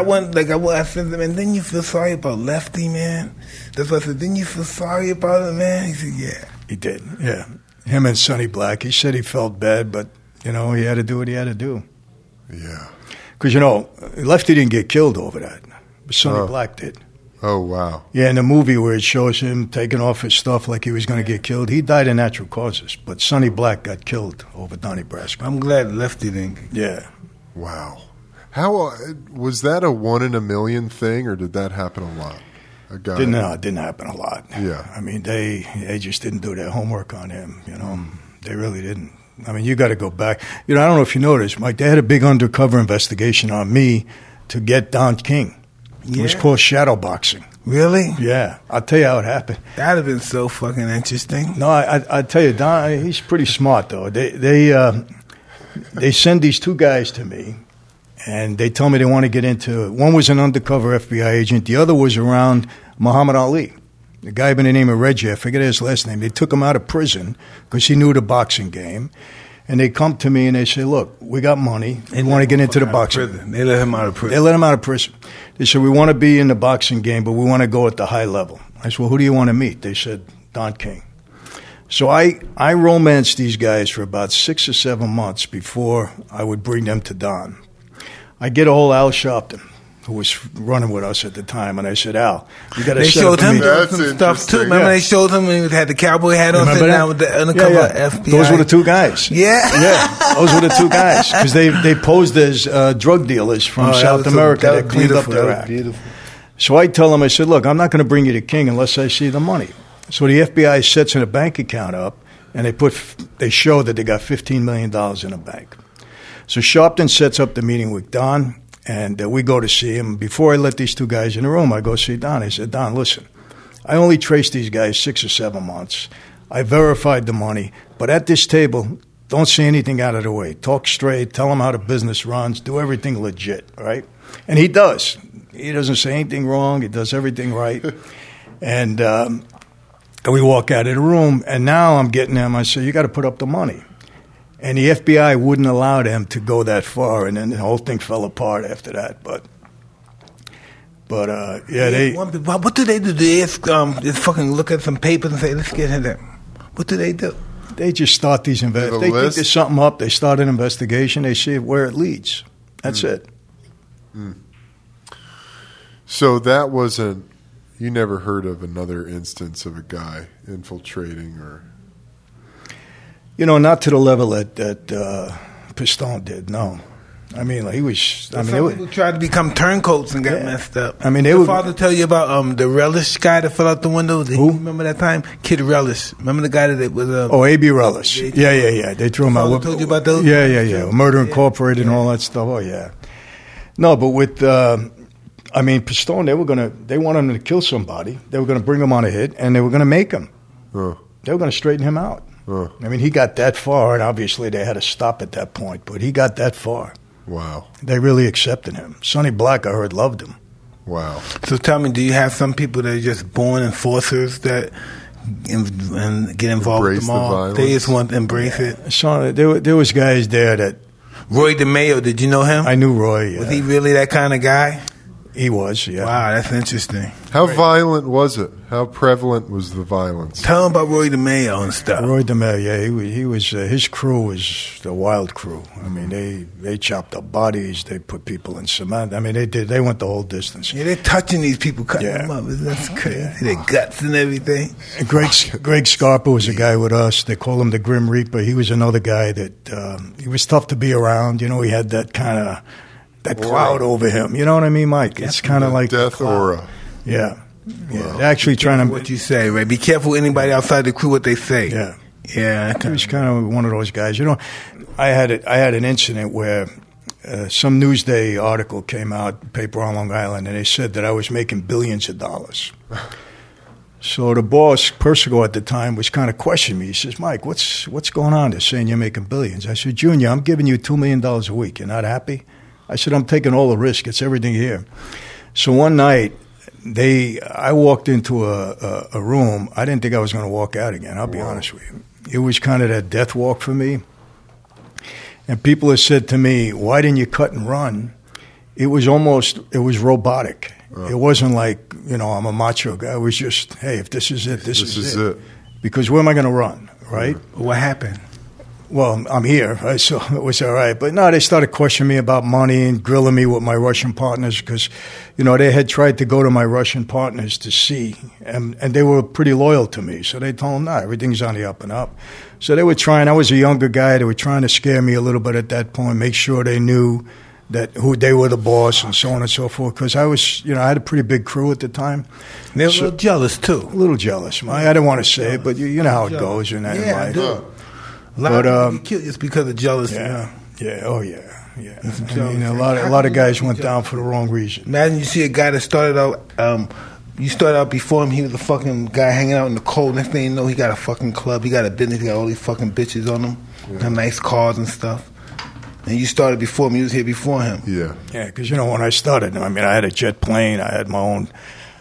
[SPEAKER 2] I said, man, didn't you feel sorry about Lefty, man? That's what I said. Didn't you feel sorry about it, man? He said, yeah.
[SPEAKER 1] He did, yeah. Him and Sonny Black. He said he felt bad, but you know he had to do what he had to do.
[SPEAKER 3] Yeah.
[SPEAKER 1] Because you know, Lefty didn't get killed over that. Sonny Black did.
[SPEAKER 3] Oh, wow.
[SPEAKER 1] Yeah, in the movie where it shows him taking off his stuff like he was going to get killed, he died of natural causes. But Sonny Black got killed over Donnie Brasco.
[SPEAKER 2] I'm glad Lefty didn't.
[SPEAKER 1] Yeah.
[SPEAKER 3] Wow. How was that a 1 in a million thing, or did that happen a lot?
[SPEAKER 1] It didn't happen a lot.
[SPEAKER 3] Yeah.
[SPEAKER 1] I mean, they just didn't do their homework on him, you know. They really didn't. I mean, you got to go back. You know, I don't know if you noticed, Mike, they had a big undercover investigation on me to get Don King. It was called shadow boxing.
[SPEAKER 2] Really?
[SPEAKER 1] Yeah. I'll tell you how it happened.
[SPEAKER 2] That'd have been so fucking interesting.
[SPEAKER 1] No, I tell you, Don, he's pretty smart, though. They send these 2 guys to me, and they tell me they want to get into – one was an undercover FBI agent. The other was around Muhammad Ali. a guy by the name of Reggie, I forget his last name. They took him out of prison because he knew the boxing game. And they come to me and they say, look, we got money. We want to get into the boxing.
[SPEAKER 2] They let him out of prison.
[SPEAKER 1] They let him out of prison. They said, we want to be in the boxing game, but we want to go at the high level. I said, well, who do you want to meet? They said, Don King. So I romanced these guys for about 6 or 7 months before I would bring them to Don. I get a hold of Al Sharpton, who was running with us at the time, and I said, Al, you got to set up a meeting.
[SPEAKER 2] They showed him some stuff, too. Remember they showed him when he had the cowboy hat on, sitting down with the undercover FBI?
[SPEAKER 1] Those were the two guys.
[SPEAKER 2] Yeah.
[SPEAKER 1] Those were the two guys, because they posed as drug dealers from South America that cleaned up their act.
[SPEAKER 2] Beautiful.
[SPEAKER 1] So I tell them, I said, look, I'm not going to bring you to King unless I see the money. So the FBI sets in a bank account up, and they show that they got $15 million in the bank. So Sharpton sets up the meeting with Don, and we go to see him. Before I let these two guys in the room, I go see Don. I said, Don, listen, I only traced these guys 6 or 7 months. I verified the money, but at this table, don't say anything out of the way. Talk straight, tell them how the business runs, do everything legit, right? And he does. He doesn't say anything wrong. He does everything right. And we walk out of the room, and now I'm getting them. I say, you got to put up the money. And the FBI wouldn't allow them to go that far, and then the whole thing fell apart after that. But they.
[SPEAKER 2] What do they do? They just fucking look at some papers and say, let's get in there. What do they do?
[SPEAKER 1] They just start these investigations. They think there's something up. They start an investigation. They see where it leads. That's it.
[SPEAKER 3] So that wasn't. You never heard of another instance of a guy infiltrating or.
[SPEAKER 1] Not to the level that Piston did, no. I mean, like, he was...
[SPEAKER 2] Some people tried to become turncoats and got messed up.
[SPEAKER 1] I mean,
[SPEAKER 2] Did your father tell you about the Relish guy that fell out the window?
[SPEAKER 1] Who?
[SPEAKER 2] You remember that time? Kid Relish. Remember the guy that was...
[SPEAKER 1] A.B. Relish. Yeah. They threw him out.
[SPEAKER 2] Father told you about those?
[SPEAKER 1] Yeah. Murder Incorporated and all that stuff. Oh, yeah. No, but with... Piston, they wanted him to kill somebody. They were going to bring him on a hit, and they were going to make him. They were going to straighten him out. I mean, he got that far, and obviously they had to stop at that point, but he got that far.
[SPEAKER 3] Wow.
[SPEAKER 1] They really accepted him. Sonny Black, I heard, loved him.
[SPEAKER 3] Wow.
[SPEAKER 2] So tell me, do you have some people that are just born enforcers that and get involved with them all? They just want to embrace it?
[SPEAKER 1] So there was guys there that...
[SPEAKER 2] Roy DeMayo, did you know him?
[SPEAKER 1] I knew Roy, yeah.
[SPEAKER 2] Was he really that kind of guy?
[SPEAKER 1] He was, yeah.
[SPEAKER 2] Wow, that's interesting.
[SPEAKER 3] How violent was it? How prevalent was the violence?
[SPEAKER 2] Tell him about Roy DeMayo and stuff.
[SPEAKER 1] Roy DeMayo, yeah, he was. His crew was the wild crew. I mean, they chopped up bodies. They put people in cement. I mean, they went the whole distance.
[SPEAKER 2] Yeah, they're touching these people, cutting them up. That's crazy. Yeah. Their guts and everything.
[SPEAKER 1] And Greg Scarpa was a guy with us. They call him the Grim Reaper. He was another guy that he was tough to be around. He had that kind of. That cloud over him. You know what I mean, Mike? It's kind of like
[SPEAKER 3] death aura.
[SPEAKER 1] Yeah. They're actually trying to...
[SPEAKER 2] What you say, right? Be careful anybody outside the crew what they say.
[SPEAKER 1] Yeah. He was kind of one of those guys. I had an incident where some Newsday article came out, paper on Long Island, and they said that I was making billions of dollars. So the boss, Persico at the time, was kind of questioning me. He says, Mike, what's going on? They're saying you're making billions. I said, Junior, I'm giving you $2 million a week. You're not happy? I said, I'm taking all the risk. It's everything here. So one night, I walked into a room. I didn't think I was going to walk out again. I'll be honest with you. It was kind of that death walk for me. And people have said to me, why didn't you cut and run? It was robotic. It wasn't like, I'm a macho guy. It was just, hey, if this is it, this is it. Because where am I going to run, right?
[SPEAKER 2] What happened?
[SPEAKER 1] Well, I'm here, so it was all right. But no, they started questioning me about money and grilling me with my Russian partners because, they had tried to go to my Russian partners to see, and they were pretty loyal to me. So they told them, no, everything's on the up and up. So they were trying. I was a younger guy. They were trying to scare me a little bit at that point, make sure they knew who they were the boss and so on and so forth. Because I was, I had a pretty big crew at the time.
[SPEAKER 2] They were a little jealous, too.
[SPEAKER 1] A little jealous. I didn't want to say it, but you know how it goes in that life.
[SPEAKER 2] I do. A lot of people killed just because of jealousy.
[SPEAKER 1] Yeah. Oh, yeah. I mean, a lot of guys went down for the wrong reason.
[SPEAKER 2] Imagine you see a guy that started out, you started out before him, he was a fucking guy hanging out in the cold. Next thing you know, he got a fucking club, he got a business, he got all these fucking bitches on him, got nice cars and stuff. And you started before him, you was here before him.
[SPEAKER 3] Yeah.
[SPEAKER 1] Yeah, because, when I started, I had a jet plane, I had my own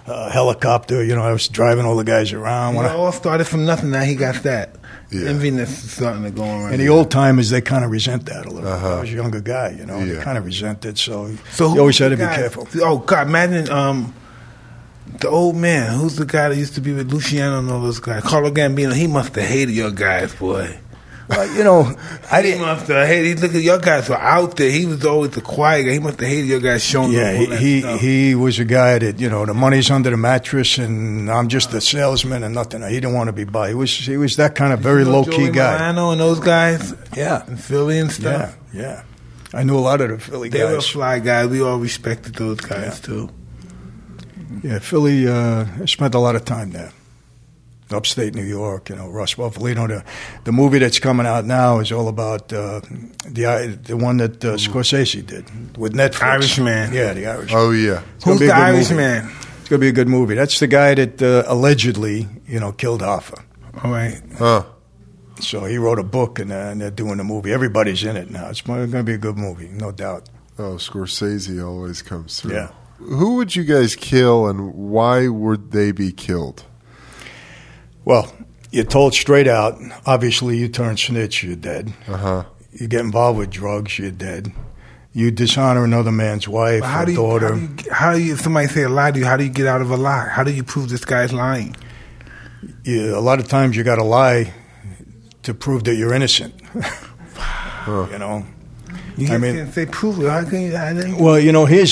[SPEAKER 1] helicopter. I was driving all the guys around.
[SPEAKER 2] It all started from nothing. Now he got that.
[SPEAKER 3] Yeah.
[SPEAKER 2] Enviness is starting to go around.
[SPEAKER 1] And the old timers, they kind of resent that a little.
[SPEAKER 3] Uh-huh.
[SPEAKER 1] I was a younger guy, They
[SPEAKER 3] Yeah.
[SPEAKER 1] kind of resent it. So
[SPEAKER 2] So
[SPEAKER 1] you always had to be
[SPEAKER 2] guy-
[SPEAKER 1] careful.
[SPEAKER 2] Oh God, imagine the old man. Who's the guy that used to be with Luciano and all those guys? Carlo Gambino. He must have hated your guys, boy.
[SPEAKER 1] Well, I
[SPEAKER 2] He
[SPEAKER 1] didn't.
[SPEAKER 2] must have hated. Look at your guys were out there. He was always the quiet guy. He must have hated your guys showing
[SPEAKER 1] Yeah,
[SPEAKER 2] up. All that stuff.
[SPEAKER 1] he was a guy that the money's under the mattress, and I'm just a salesman and nothing. He didn't want to be by. He was that kind of very
[SPEAKER 2] You know
[SPEAKER 1] low key
[SPEAKER 2] Joey
[SPEAKER 1] guy.
[SPEAKER 2] Milano and those guys.
[SPEAKER 1] Yeah,
[SPEAKER 2] In Philly and
[SPEAKER 1] yeah,
[SPEAKER 2] stuff.
[SPEAKER 1] yeah. I knew a lot of the Philly
[SPEAKER 2] They were
[SPEAKER 1] guys.
[SPEAKER 2] fly guys. We all respected those guys too.
[SPEAKER 1] Yeah, Philly. I spent a lot of time there. Upstate New York, Russ Buffalino. The movie that's coming out now is all about the one that Scorsese did with Netflix.
[SPEAKER 2] Irishman.
[SPEAKER 1] Yeah, the Irishman.
[SPEAKER 3] Oh yeah.
[SPEAKER 1] It's gonna
[SPEAKER 2] Who's
[SPEAKER 1] be
[SPEAKER 2] the
[SPEAKER 1] a good movie.
[SPEAKER 2] Irishman?
[SPEAKER 1] It's going to be a good movie. That's the guy that allegedly, killed Hoffa.
[SPEAKER 2] All right.
[SPEAKER 3] Huh.
[SPEAKER 1] So he wrote a book, and they're doing a movie. Everybody's in it now. It's going to be a good movie, no doubt.
[SPEAKER 3] Oh, Scorsese always comes through.
[SPEAKER 1] Yeah.
[SPEAKER 3] Who would you guys kill, and why would they be killed?
[SPEAKER 1] Well, you're told straight out, obviously you turn snitch, you're dead.
[SPEAKER 3] Uh-huh.
[SPEAKER 1] You get involved with drugs, you're dead. You dishonor another man's wife
[SPEAKER 2] How
[SPEAKER 1] or
[SPEAKER 2] do you,
[SPEAKER 1] daughter.
[SPEAKER 2] how do you, if somebody say a lie to you, how do you get out of a lie? How do you prove this guy's lying?
[SPEAKER 1] A lot of times you got to lie to prove that you're innocent.
[SPEAKER 2] You
[SPEAKER 1] I mean-
[SPEAKER 2] can't say prove it. How can you? How do you
[SPEAKER 1] Well, here's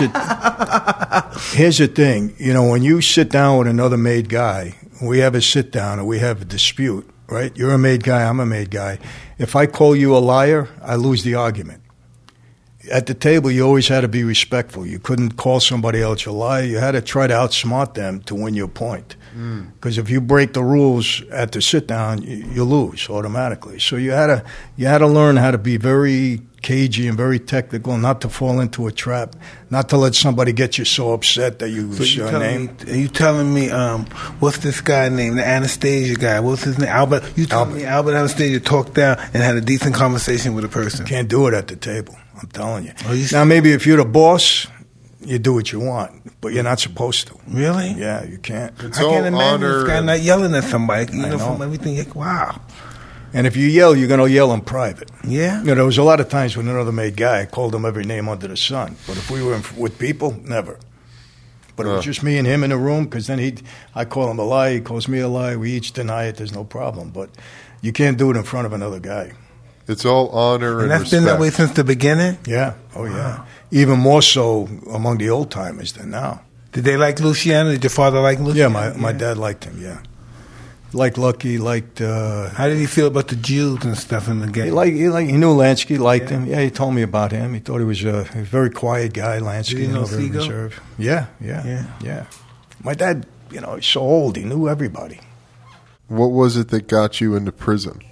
[SPEAKER 1] the thing. When you sit down with another made guy, we have a sit down and we have a dispute, right? You're a made guy, I'm a made guy. If I call you a liar, I lose the argument. At the table, you always had to be respectful. You couldn't call somebody else a liar. You had to try to outsmart them to win your point. Because if you break the rules at the sit down, you lose automatically. So you had to learn how to be very cagey and very technical, not to fall into a trap, not to let somebody get you so upset that you
[SPEAKER 2] So you
[SPEAKER 1] name.
[SPEAKER 2] telling me, what's this guy named? The Anastasia guy. What's his name? Albert. You telling me Albert Anastasia talked down and had a decent conversation with a person?
[SPEAKER 1] Can't do it at the table. I'm telling you.
[SPEAKER 2] Oh,
[SPEAKER 1] Now, maybe if you're the boss, you do what you want, but you're not supposed to.
[SPEAKER 2] Really?
[SPEAKER 1] Yeah, you can't.
[SPEAKER 3] It's
[SPEAKER 2] I
[SPEAKER 3] all
[SPEAKER 2] can't imagine
[SPEAKER 3] honor.
[SPEAKER 2] this guy
[SPEAKER 3] and-
[SPEAKER 2] not yelling at somebody.
[SPEAKER 1] I know.
[SPEAKER 2] From everything. Wow.
[SPEAKER 1] And if you yell, you're going to yell in private.
[SPEAKER 2] Yeah.
[SPEAKER 1] There was a lot of times when another made guy, I called him every name under the sun. But if we were with people, never. But it was just me and him in the room, because then I call him a lie, he calls me a lie, we each deny it, there's no problem. But you can't do it in front of another guy.
[SPEAKER 3] It's all honor and
[SPEAKER 2] And that's
[SPEAKER 3] respect.
[SPEAKER 2] been that way since the beginning.
[SPEAKER 1] Yeah, oh yeah. Even more so among the old timers than now.
[SPEAKER 2] Did they like Luciano? Did your father like
[SPEAKER 1] Yeah,
[SPEAKER 2] Luciano?
[SPEAKER 1] my dad liked him, yeah. Liked Lucky, liked...
[SPEAKER 2] How did he feel about the Jews and stuff in the game?
[SPEAKER 1] He knew Lansky, liked him. Yeah, he told me about him. He thought he was a very quiet guy, Lansky.
[SPEAKER 2] Did he know
[SPEAKER 1] very
[SPEAKER 2] Seagal?
[SPEAKER 1] reserved. Yeah. My dad, he's so old, he knew everybody.
[SPEAKER 3] What was it that got you into prison?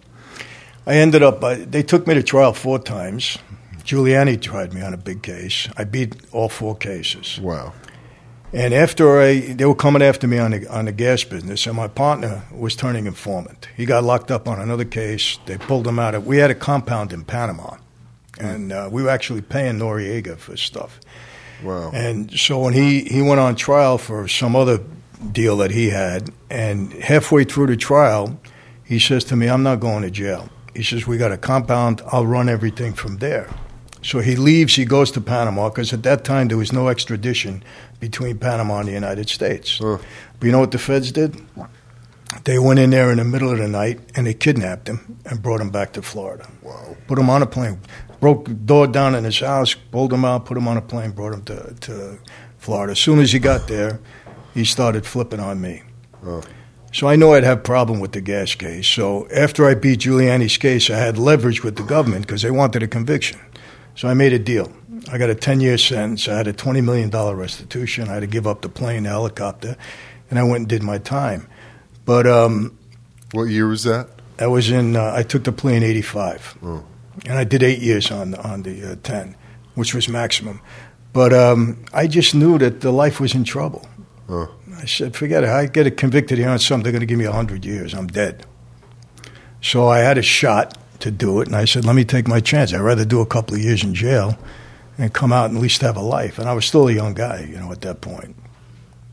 [SPEAKER 1] I ended up, they took me to trial 4 times. Giuliani tried me on a big case. I beat all 4 cases.
[SPEAKER 3] Wow.
[SPEAKER 1] And after they were coming after me on the gas business, and my partner was turning informant. He got locked up on another case. They pulled him out. We had a compound in Panama, and we were actually paying Noriega for stuff.
[SPEAKER 3] Wow.
[SPEAKER 1] And so when he went on trial for some other deal that he had, and halfway through the trial, he says to me, "I'm not going to jail." He says, "We got a compound. I'll run everything from there." So he leaves, he goes to Panama, because at that time there was no extradition between Panama and the United States. But you know what the feds did? They went in there in the middle of the night and they kidnapped him and brought him back to Florida.
[SPEAKER 3] Wow.
[SPEAKER 1] Put him on a plane, broke the door down in his house, pulled him out, put him on a plane, brought him to Florida. As soon as he got there, he started flipping on me.
[SPEAKER 3] Oh.
[SPEAKER 1] So I knew I'd have a problem with the gas case. So after I beat Giuliani's case, I had leverage with the government because they wanted a conviction. So I made a deal. I got a 10-year sentence. I had a $20 million restitution. I had to give up the plane, the helicopter, and I went and did my time. But
[SPEAKER 3] What year was that?
[SPEAKER 1] I was in. I took the plea in '85,
[SPEAKER 3] Oh.
[SPEAKER 1] and I did 8 years on the 10, which was maximum. But I just knew that the life was in trouble.
[SPEAKER 3] Oh.
[SPEAKER 1] I said, forget it. I get convicted here on something. They're going to give me 100 years. I'm dead. So I had a shot to do it, and I said, let me take my chance. I'd rather do a couple of years in jail and come out and at least have a life. And I was still a young guy, at that point.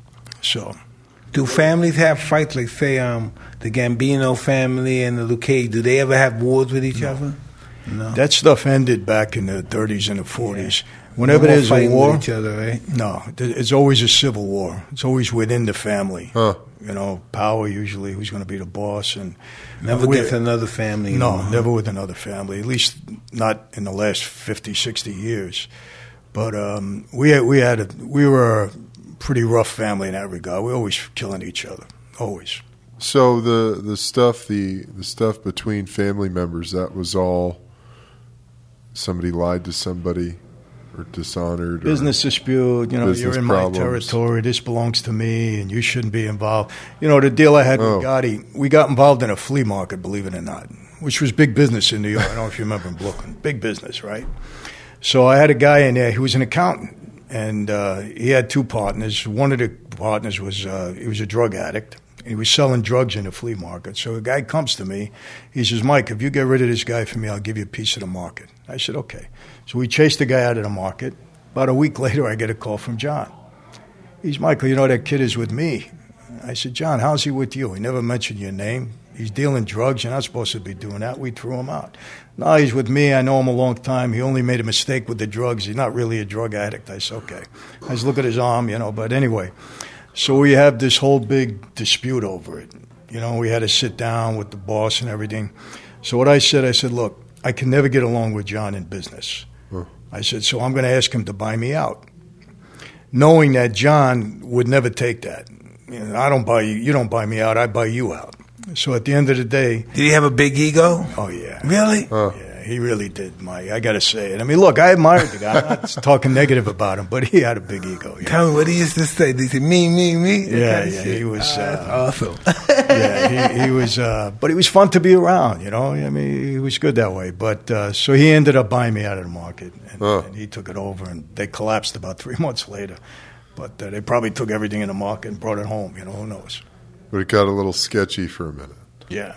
[SPEAKER 1] So,
[SPEAKER 2] do families have fights? Like, say, the Gambino family and the Luque, do they ever have wars with each other? No.
[SPEAKER 1] That stuff ended back in the 30s and the 40s. Whenever
[SPEAKER 2] No more
[SPEAKER 1] there's a
[SPEAKER 2] fighting
[SPEAKER 1] war,
[SPEAKER 2] with each other, right?
[SPEAKER 1] no, it's always a civil war. It's always within the family.
[SPEAKER 3] Huh.
[SPEAKER 1] You know, power usually, who's going to be the boss. And
[SPEAKER 2] Never against another family.
[SPEAKER 1] No,
[SPEAKER 2] anymore.
[SPEAKER 1] never with another family, at least not in the last 50, 60 years. But we were a pretty rough family in that regard. We were always killing each other, always.
[SPEAKER 3] So the stuff between family members, that was all somebody lied to somebody or dishonored.
[SPEAKER 1] Business dispute, you know,
[SPEAKER 3] business
[SPEAKER 1] you're in
[SPEAKER 3] problems.
[SPEAKER 1] my territory, this belongs to me, and you shouldn't be involved. You know, the deal I had with Gotti, we got involved in a flea market, believe it or not, which was big business in New York. I don't know if you remember in Brooklyn. Big business, right? So I had a guy in there, he was an accountant, and he had two partners. One of the partners was he was a drug addict. He was selling drugs in the flea market. So a guy comes to me. He says, Mike, if you get rid of this guy for me, I'll give you a piece of the market. I said, okay. So we chased the guy out of the market. About a week later, I get a call from John. He's, Michael, you know that kid is with me. I said, John, how's he with you? He never mentioned your name. He's dealing drugs. You're not supposed to be doing that. We threw him out. No, he's with me. I know him a long time. He only made a mistake with the drugs. He's not really a drug addict. I said, okay. I just look at his arm, you know, but anyway. So we have this whole big dispute over it. You know, we had to sit down with the boss and everything. So what I said, look, I can never get along with John in business. I said, so I'm going to ask him to buy me out. Knowing that John would never take that. You know, I don't buy you, you don't buy me out, I buy you out. So at the end of the day...
[SPEAKER 2] Did he have a big ego?
[SPEAKER 1] Oh, yeah.
[SPEAKER 2] Really?
[SPEAKER 1] Yeah, he really did, Mike. I got to say it. I mean, look, I admired the guy. I'm not talking negative about him, but he had a big ego. Yeah.
[SPEAKER 2] Tell me what he used to say. Did he say, me?
[SPEAKER 1] Yeah, he was...
[SPEAKER 2] that's awesome.
[SPEAKER 1] Yeah, he was... but he was fun to be around, you know? I mean, he was good that way. But so he ended up buying me out of the market, and he took it over, and they collapsed about 3 months later. But they probably took everything in the market and brought it home, you know? Who knows?
[SPEAKER 3] But it got a little sketchy for a minute.
[SPEAKER 1] Yeah.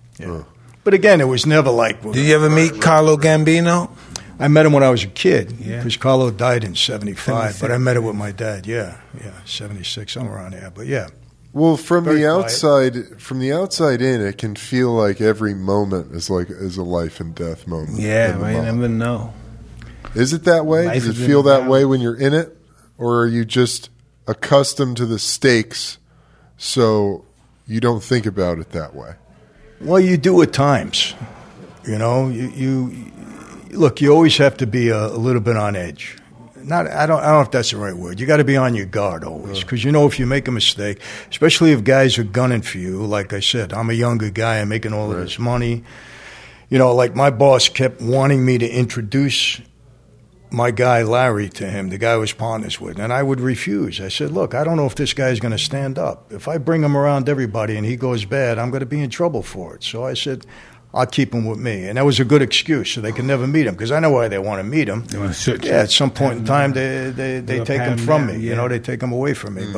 [SPEAKER 1] But again, it was never like...
[SPEAKER 2] Did you ever meet Carlo Gambino?
[SPEAKER 1] I met him when I was a kid,
[SPEAKER 2] Yeah.
[SPEAKER 1] because Carlo died in 75,
[SPEAKER 2] 76.
[SPEAKER 1] but I met him with my dad, yeah, 76, somewhere around there, but yeah.
[SPEAKER 3] Well, from
[SPEAKER 1] Very
[SPEAKER 3] the
[SPEAKER 1] quiet.
[SPEAKER 3] outside in, it can feel like every moment is a life and death moment.
[SPEAKER 2] Yeah,
[SPEAKER 3] in the
[SPEAKER 2] I
[SPEAKER 3] moment.
[SPEAKER 2] never know.
[SPEAKER 3] Is it that way?
[SPEAKER 2] Life
[SPEAKER 3] Does
[SPEAKER 2] is
[SPEAKER 3] it
[SPEAKER 2] in
[SPEAKER 3] feel
[SPEAKER 2] the
[SPEAKER 3] that
[SPEAKER 2] balance.
[SPEAKER 3] way when you're in it, or are you just accustomed to the stakes, so you don't think about it that way?
[SPEAKER 1] Well, you do at times, you know. You look. You always have to be a little bit on edge. I don't know if that's the right word. You got to be on your guard always, because you know if you make a mistake, especially if guys are gunning for you. Like I said, I'm a younger guy. I'm making all of this money. You know, like my boss kept wanting me to introduce my guy Larry to him, the guy I was partners with, and I would refuse. I said, look, I don't know if this guy's going to stand up. If I bring him around everybody and he goes bad, I'm going to be in trouble for it. So I said, I'll keep him with me. And that was a good excuse, so they could never meet him, because I know why they want to meet him.
[SPEAKER 2] They want to search
[SPEAKER 1] Yeah, at some point in time, they take him from me.
[SPEAKER 2] Yeah.
[SPEAKER 1] You know, they take him away from me.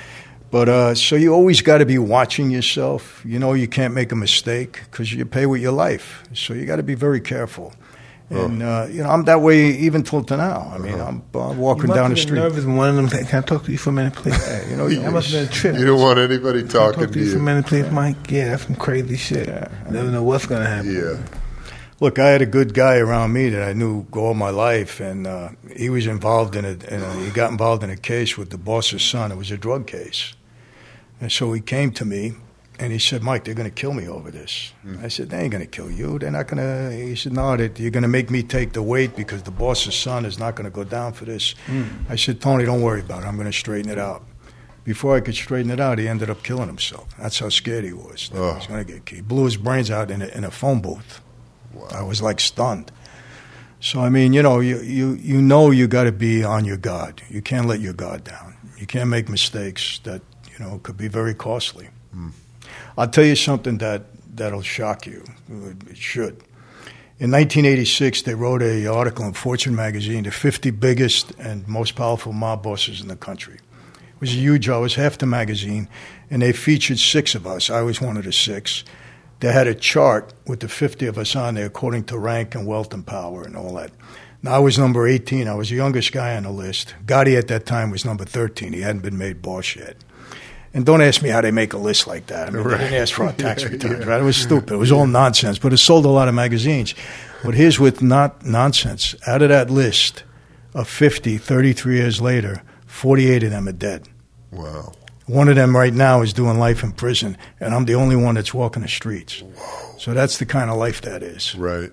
[SPEAKER 1] But so you always got to be watching yourself. You know, you can't make a mistake, because you pay with your life. So you got to be very careful. And, you know, I'm that way even till now. I mean, I'm walking down the street.
[SPEAKER 2] Nervous when one of them. Can I talk to you for a minute, please?
[SPEAKER 1] You know,
[SPEAKER 2] That must have been a trip.
[SPEAKER 3] You don't want anybody
[SPEAKER 2] Can I
[SPEAKER 3] talking
[SPEAKER 2] talk to you for a minute, please, Mike? Yeah, that's some crazy shit. Never know what's going to happen.
[SPEAKER 3] Yeah.
[SPEAKER 1] Look, I had a good guy around me that I knew all my life, and he was involved in it. He got involved in a case with the boss's son. It was a drug case. And so he came to me, and he said, Mike, they're going to kill me over this. I said, they ain't going to kill you. They're not going to. He said, no, you're going to make me take the weight because the boss's son is not going to go down for this. I said, Tony, don't worry about it. I'm going to straighten it out. Before I could straighten it out, he ended up killing himself. That's how scared he was. That he was going to get killed. He blew his brains out in a phone booth. Wow. I was like stunned. So, I mean, you know, you know you got to be on your guard. You can't let your guard down. You can't make mistakes that, you know, could be very costly. I'll tell you something that'll shock you. It should. In 1986, they wrote an article in Fortune magazine, the 50 biggest and most powerful mob bosses in the country. It was huge. I was half the magazine, and they featured 6 of us. I was one of the 6. They had a chart with the 50 of us on there according to rank and wealth and power and all that. Now, I was number 18. I was the youngest guy on the list. Gotti at that time was number 13. He hadn't been made boss yet. And don't ask me how they make a list like that. I mean, they didn't ask for our tax returns, right? It was stupid. It was all nonsense, but it sold a lot of magazines. But here's with not nonsense. Out of that list of 50, 33 years later, 48 of them are dead.
[SPEAKER 3] Wow.
[SPEAKER 1] One of them right now is doing life in prison, and I'm the only one that's walking the streets.
[SPEAKER 3] Whoa.
[SPEAKER 1] So that's the kind of life that is.
[SPEAKER 3] Right.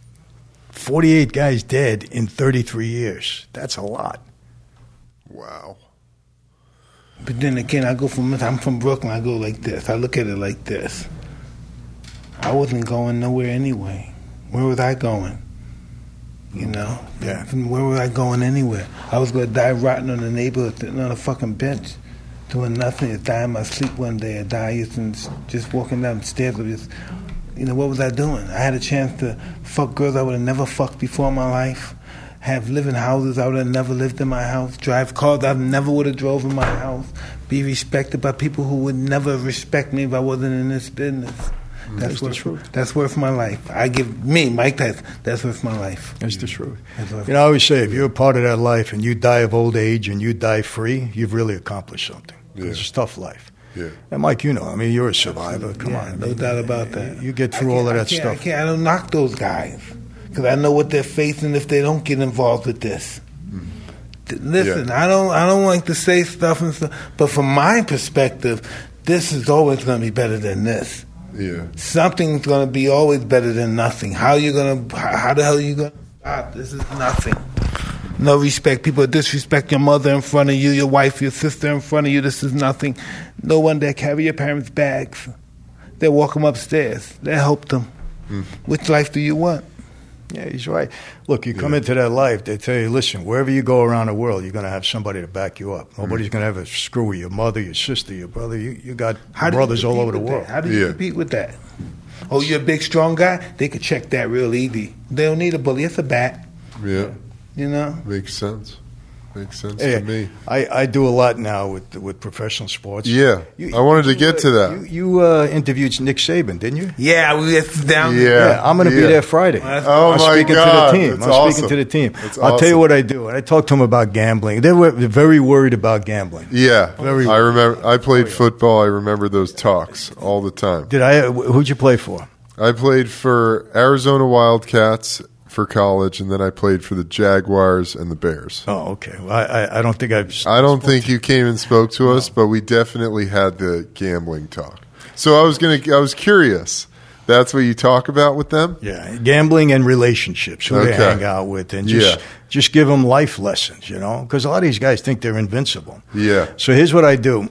[SPEAKER 1] 48 guys dead in 33 years. That's a lot.
[SPEAKER 3] Wow.
[SPEAKER 2] But then again, I'm from Brooklyn, I go like this. I look at it like this. I wasn't going nowhere anyway. Where was I going? You know?
[SPEAKER 1] Yeah.
[SPEAKER 2] Where was I going anywhere? I was going to die rotting on the neighborhood, sitting on a fucking bench, doing nothing, die in my sleep one day, or die just walking down the stairs or just, you know, what was I doing? I had a chance to fuck girls I would have never fucked before in my life, live in houses I would have never lived in my house, drive cars I never would have drove in my house, be respected by people who would never respect me if I wasn't in this business. That's worth my life. I give me, Mike Tyson, that's worth my life.
[SPEAKER 1] That's the truth. You know, I always say, if you're a part of that life and you die of old age and you die free, you've really accomplished something.
[SPEAKER 3] Yeah.
[SPEAKER 1] It's a tough life.
[SPEAKER 3] Yeah.
[SPEAKER 1] And Mike, you know, I mean, you're a survivor. Come on.
[SPEAKER 2] No doubt about that.
[SPEAKER 1] You get through all of that stuff.
[SPEAKER 2] I don't knock those guys because I know what they're facing if they don't get involved with this. Listen,
[SPEAKER 3] Yeah.
[SPEAKER 2] I don't like to say stuff and stuff, but from my perspective, this is always going to be better than this.
[SPEAKER 3] Yeah.
[SPEAKER 2] Something's going to be always better than nothing. How the hell are you going to stop? This is nothing. No respect. People disrespect your mother in front of you, your wife, your sister in front of you. This is nothing. No one that carry your parents' bags. They walk them upstairs. They help them. Which life do you want?
[SPEAKER 1] Yeah, he's right. Look, you come into that life, they tell you, listen, wherever you go around the world, you're going to have somebody to back you up. Nobody's going to have a screw with your mother, your sister, your brother. You got brothers all over the world.
[SPEAKER 2] How do you compete with that? Oh, you're a big, strong guy? They could check that real easy. They don't need a bully. It's a bat.
[SPEAKER 3] Yeah.
[SPEAKER 2] You know?
[SPEAKER 3] Makes sense. Makes sense
[SPEAKER 1] Hey,
[SPEAKER 3] to me.
[SPEAKER 1] I do a lot now with professional sports.
[SPEAKER 3] Yeah. I wanted to get to that.
[SPEAKER 1] You interviewed Nick Saban, didn't you?
[SPEAKER 2] Yeah, we get down.
[SPEAKER 3] Yeah.
[SPEAKER 1] I'm going to be there Friday.
[SPEAKER 3] Oh,
[SPEAKER 1] I'm
[SPEAKER 3] my
[SPEAKER 1] speaking
[SPEAKER 3] God.
[SPEAKER 1] to the team.
[SPEAKER 3] That's
[SPEAKER 1] I'm
[SPEAKER 3] awesome.
[SPEAKER 1] speaking to the team.
[SPEAKER 3] That's
[SPEAKER 1] I'll tell
[SPEAKER 3] awesome.
[SPEAKER 1] you what I do. And I talked to them about gambling. They're very worried about gambling.
[SPEAKER 3] Yeah.
[SPEAKER 1] Very
[SPEAKER 3] I remember. I played football. I remember those talks all the time.
[SPEAKER 1] Who'd you play for?
[SPEAKER 3] I played for Arizona Wildcats for college, and then I played for the Jaguars and the Bears.
[SPEAKER 1] Oh, okay. Well, I don't think
[SPEAKER 3] I don't think you came and spoke to us, but we definitely had the gambling talk. So I was curious. That's what you talk about with them?
[SPEAKER 1] Yeah, gambling and relationships, who they hang out with, and just give them life lessons, you know? Because a lot of these guys think they're invincible.
[SPEAKER 3] Yeah.
[SPEAKER 1] So here's what I do.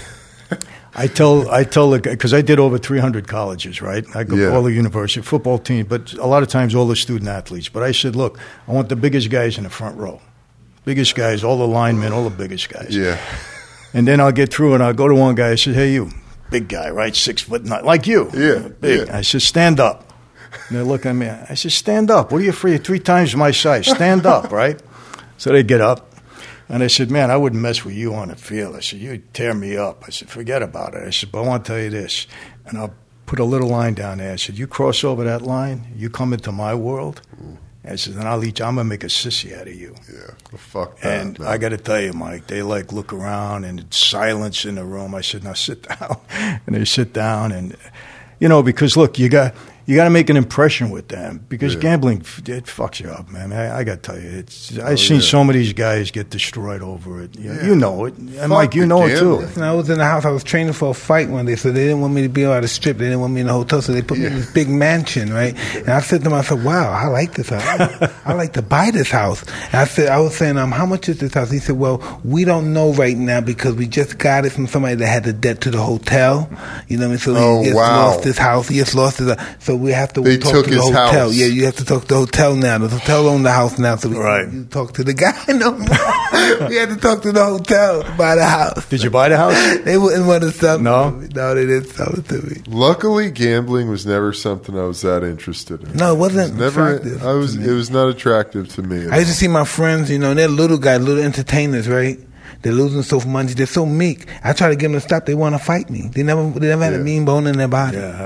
[SPEAKER 1] I tell the guy, because I did over 300 colleges, right? I go all the university, football team, but a lot of times all the student athletes. But I said, look, I want the biggest guys in the front row. Biggest guys, all the linemen, all the biggest guys.
[SPEAKER 3] Yeah.
[SPEAKER 1] And then I'll get through and I'll go to one guy. I said, hey, you, big guy, right? 6'9", like you.
[SPEAKER 3] Yeah.
[SPEAKER 1] Big.
[SPEAKER 3] Yeah.
[SPEAKER 1] I said, stand up. And they look at me. I said, stand up. What are you afraid? 3 times my size. Stand up, right? So they get up. And I said, man, I wouldn't mess with you on the field. I said, you'd tear me up. I said, forget about it. I said, but I want to tell you this. And I'll put a little line down there. I said, you cross over that line, you come into my world. I said, then I'm going to make a sissy out of you.
[SPEAKER 3] Yeah. Well, fuck that.
[SPEAKER 1] And
[SPEAKER 3] man.
[SPEAKER 1] I got to tell you, Mike, they look around and it's silence in the room. I said, now sit down. And they sit down and, because look, you got to make an impression with them because gambling, it fucks you up, man. I got to tell you, I've seen some of these guys get destroyed over it. You know it. And Mike, you know it too.
[SPEAKER 2] Listen, I was in the house. I was training for a fight one day, so they didn't want me to be on the strip. They didn't want me in the hotel, so they put me in this big mansion, right? And I said to myself, wow, I like this house. I like to buy this house. And I was saying, how much is this house? He said, well, we don't know right now because we just got it from somebody that had the debt to the hotel. You know what I mean? So he just lost his house. He just lost his so we have to talk to the hotel.
[SPEAKER 3] House.
[SPEAKER 2] Yeah, you have to talk to the hotel now. The hotel owns the house now, so we can't talk to the guy no more. We had to talk to the hotel to buy the house.
[SPEAKER 1] Did you buy the house?
[SPEAKER 2] They wouldn't want to sell it
[SPEAKER 1] No?
[SPEAKER 2] to me. No, they didn't sell it to me.
[SPEAKER 3] Luckily, gambling was never something I was that interested in.
[SPEAKER 2] No, it wasn't attractive.
[SPEAKER 3] It was not attractive to me.
[SPEAKER 2] I used to see my friends, they're little guys, little entertainers, right? They're losing so much. They're so meek. I try to get them to stop. They want to fight me. They never had a mean bone in their body.
[SPEAKER 1] Yeah.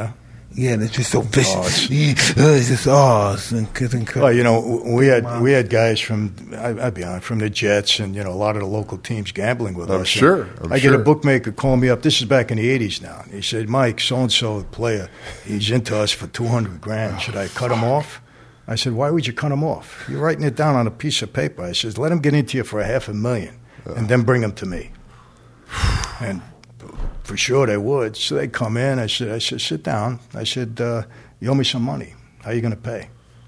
[SPEAKER 2] Yeah, and it's just so vicious. It's just it's incredible.
[SPEAKER 1] Well, we had guys from I'd be honest, from the Jets and a lot of the local teams gambling with us.
[SPEAKER 3] I'm
[SPEAKER 1] I
[SPEAKER 3] sure.
[SPEAKER 1] get a bookmaker call me up. This is back in the '80s now. He said, "Mike, so and so player, he's into us for $200,000. Should I cut him off?" I said, "Why would you cut him off? You're writing it down on a piece of paper." I said, "Let him get into you for $500,000, and then bring him to me." And for sure they would. So they come in. I said, sit down. I said, you owe me some money. How are you going to pay?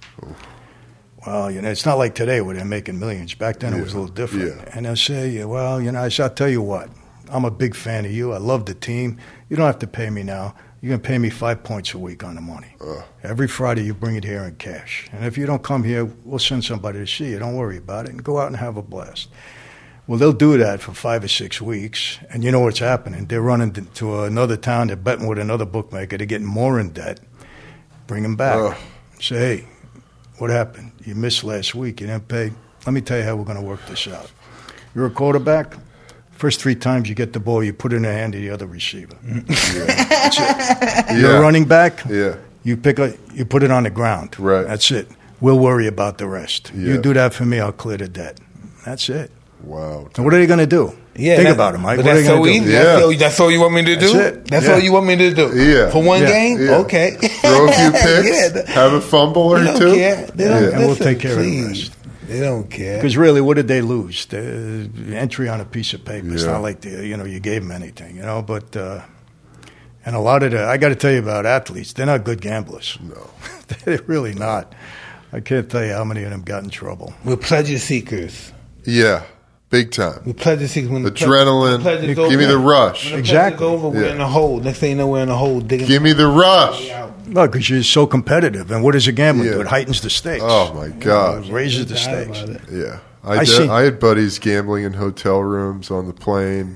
[SPEAKER 1] Well, it's not like today where they're making millions. Back then it was a little different.
[SPEAKER 3] Yeah.
[SPEAKER 1] And they'll say, well, I said, I'll tell you what. I'm a big fan of you. I love the team. You don't have to pay me now. You're going to pay me 5 points a week on the money. Every Friday you bring it here in cash. And if you don't come here, we'll send somebody to see you. Don't worry about it. And go out and have a blast. Well, they'll do that for 5 or 6 weeks, and you know what's happening. They're running to another town. They're betting with another bookmaker. They're getting more in debt. Bring them back. Say, hey, what happened? You missed last week. You didn't pay. Let me tell you how we're going to work this out. You're a quarterback. First 3 times you get the ball, you put it in the hand of the other receiver. That's it. You're a running back. You put it on the ground.
[SPEAKER 3] Right.
[SPEAKER 1] That's it. We'll worry about the rest.
[SPEAKER 3] Yeah.
[SPEAKER 1] You do that for me, I'll clear the debt. That's it.
[SPEAKER 3] Wow.
[SPEAKER 1] And what are they going to do?
[SPEAKER 2] Yeah,
[SPEAKER 1] Think about it, Mike.
[SPEAKER 2] But
[SPEAKER 1] what are
[SPEAKER 2] that's
[SPEAKER 1] they
[SPEAKER 2] so
[SPEAKER 1] going
[SPEAKER 2] easy.
[SPEAKER 1] to do?
[SPEAKER 2] That's all you want me to do?
[SPEAKER 1] That's it.
[SPEAKER 2] That's all you want me to do?
[SPEAKER 3] Yeah.
[SPEAKER 2] For one game?
[SPEAKER 3] Yeah.
[SPEAKER 2] Okay.
[SPEAKER 3] Throw a few picks, have a fumble or
[SPEAKER 2] They don't
[SPEAKER 3] two.
[SPEAKER 2] care. They don't,
[SPEAKER 1] And we'll take care of the rest.
[SPEAKER 2] They don't care.
[SPEAKER 1] Because really, what did they lose? The entry on a piece of paper. It's
[SPEAKER 3] Yeah.
[SPEAKER 1] not like you gave them anything, But and a lot of I got to tell you about athletes. They're not good gamblers.
[SPEAKER 3] No.
[SPEAKER 1] They're really not. I can't tell you how many of them got in trouble.
[SPEAKER 2] We're pleasure seekers.
[SPEAKER 3] Yeah. Big time.
[SPEAKER 2] We're pleasure seekers. When
[SPEAKER 3] Adrenaline.
[SPEAKER 2] pleasure's
[SPEAKER 3] Give me the rush.
[SPEAKER 2] When the
[SPEAKER 1] Exactly.
[SPEAKER 2] pleasure's over, we're in the hole. Next thing you know, we're in the hole. Digging
[SPEAKER 3] Give me the rush.
[SPEAKER 1] No, because you're so competitive. And what does a gambler do?
[SPEAKER 3] Yeah.
[SPEAKER 1] It heightens the stakes.
[SPEAKER 3] Oh, my God.
[SPEAKER 1] It raises the
[SPEAKER 2] No doubt
[SPEAKER 1] stakes.
[SPEAKER 2] about it.
[SPEAKER 3] Yeah.
[SPEAKER 1] I
[SPEAKER 3] I had buddies gambling in hotel rooms on the plane,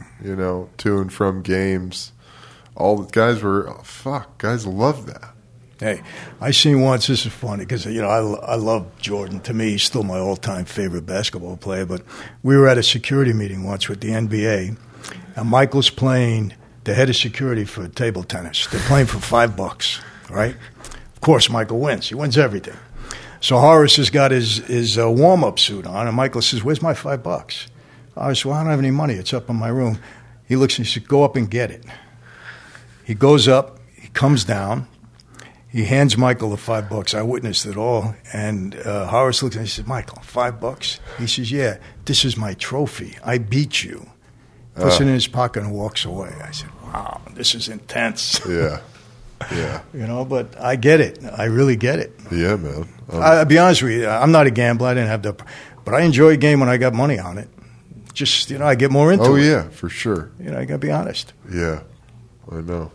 [SPEAKER 3] to and from games. All the guys guys love that.
[SPEAKER 1] Hey, I seen once. This is funny because I love Jordan. To me, he's still my all-time favorite basketball player. But we were at a security meeting once with the NBA, and Michael's playing the head of security for table tennis. They're playing for $5, right? Of course, Michael wins. He wins everything. So Horace has got his warm-up suit on, and Michael says, "Where's my $5?" I said, "Well, I don't have any money. It's up in my room." He looks and he said, "Go up and get it." He goes up. He comes down. He hands Michael the $5. I witnessed it all. And Horace looks at him and he says, "Michael, $5?" He says, "Yeah, this is my trophy. I beat you." Puts it in his pocket and walks away. I said, "Wow, this is intense."
[SPEAKER 3] Yeah. Yeah.
[SPEAKER 1] But I get it. I really get it.
[SPEAKER 3] Yeah, man.
[SPEAKER 1] I'll be honest with you. I'm not a gambler. I didn't have but I enjoy a game when I got money on it. Just, I get more into it.
[SPEAKER 3] Oh, yeah, for sure.
[SPEAKER 1] I got to be honest.
[SPEAKER 3] Yeah. I know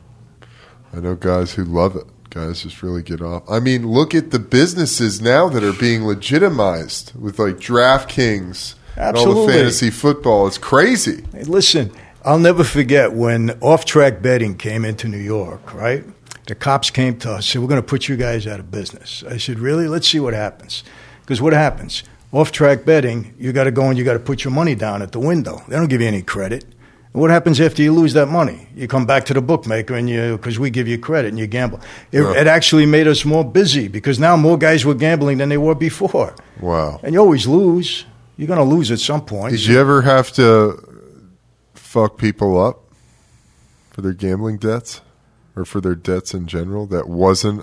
[SPEAKER 3] guys who love it. Guys just really get off. I mean, look at the businesses now that are being legitimized with like DraftKings and all the
[SPEAKER 1] Absolutely.
[SPEAKER 3] fantasy football. It's crazy.
[SPEAKER 1] Hey, listen, I'll never forget when off-track betting came into New York, right? The cops came to us, said, "We're going to put you guys out of business." I said, "Really? Let's see what happens." Because what happens? Off-track betting, you got to go and you got to put your money down at the window. They don't give you any credit. What happens after you lose that money? You come back to the bookmaker and because we give you credit and you gamble. It actually made us more busy because now more guys were gambling than they were before.
[SPEAKER 3] Wow.
[SPEAKER 1] And you always lose. You're going to lose at some point.
[SPEAKER 3] Did you ever have to fuck people up for their gambling debts or for their debts in general that wasn't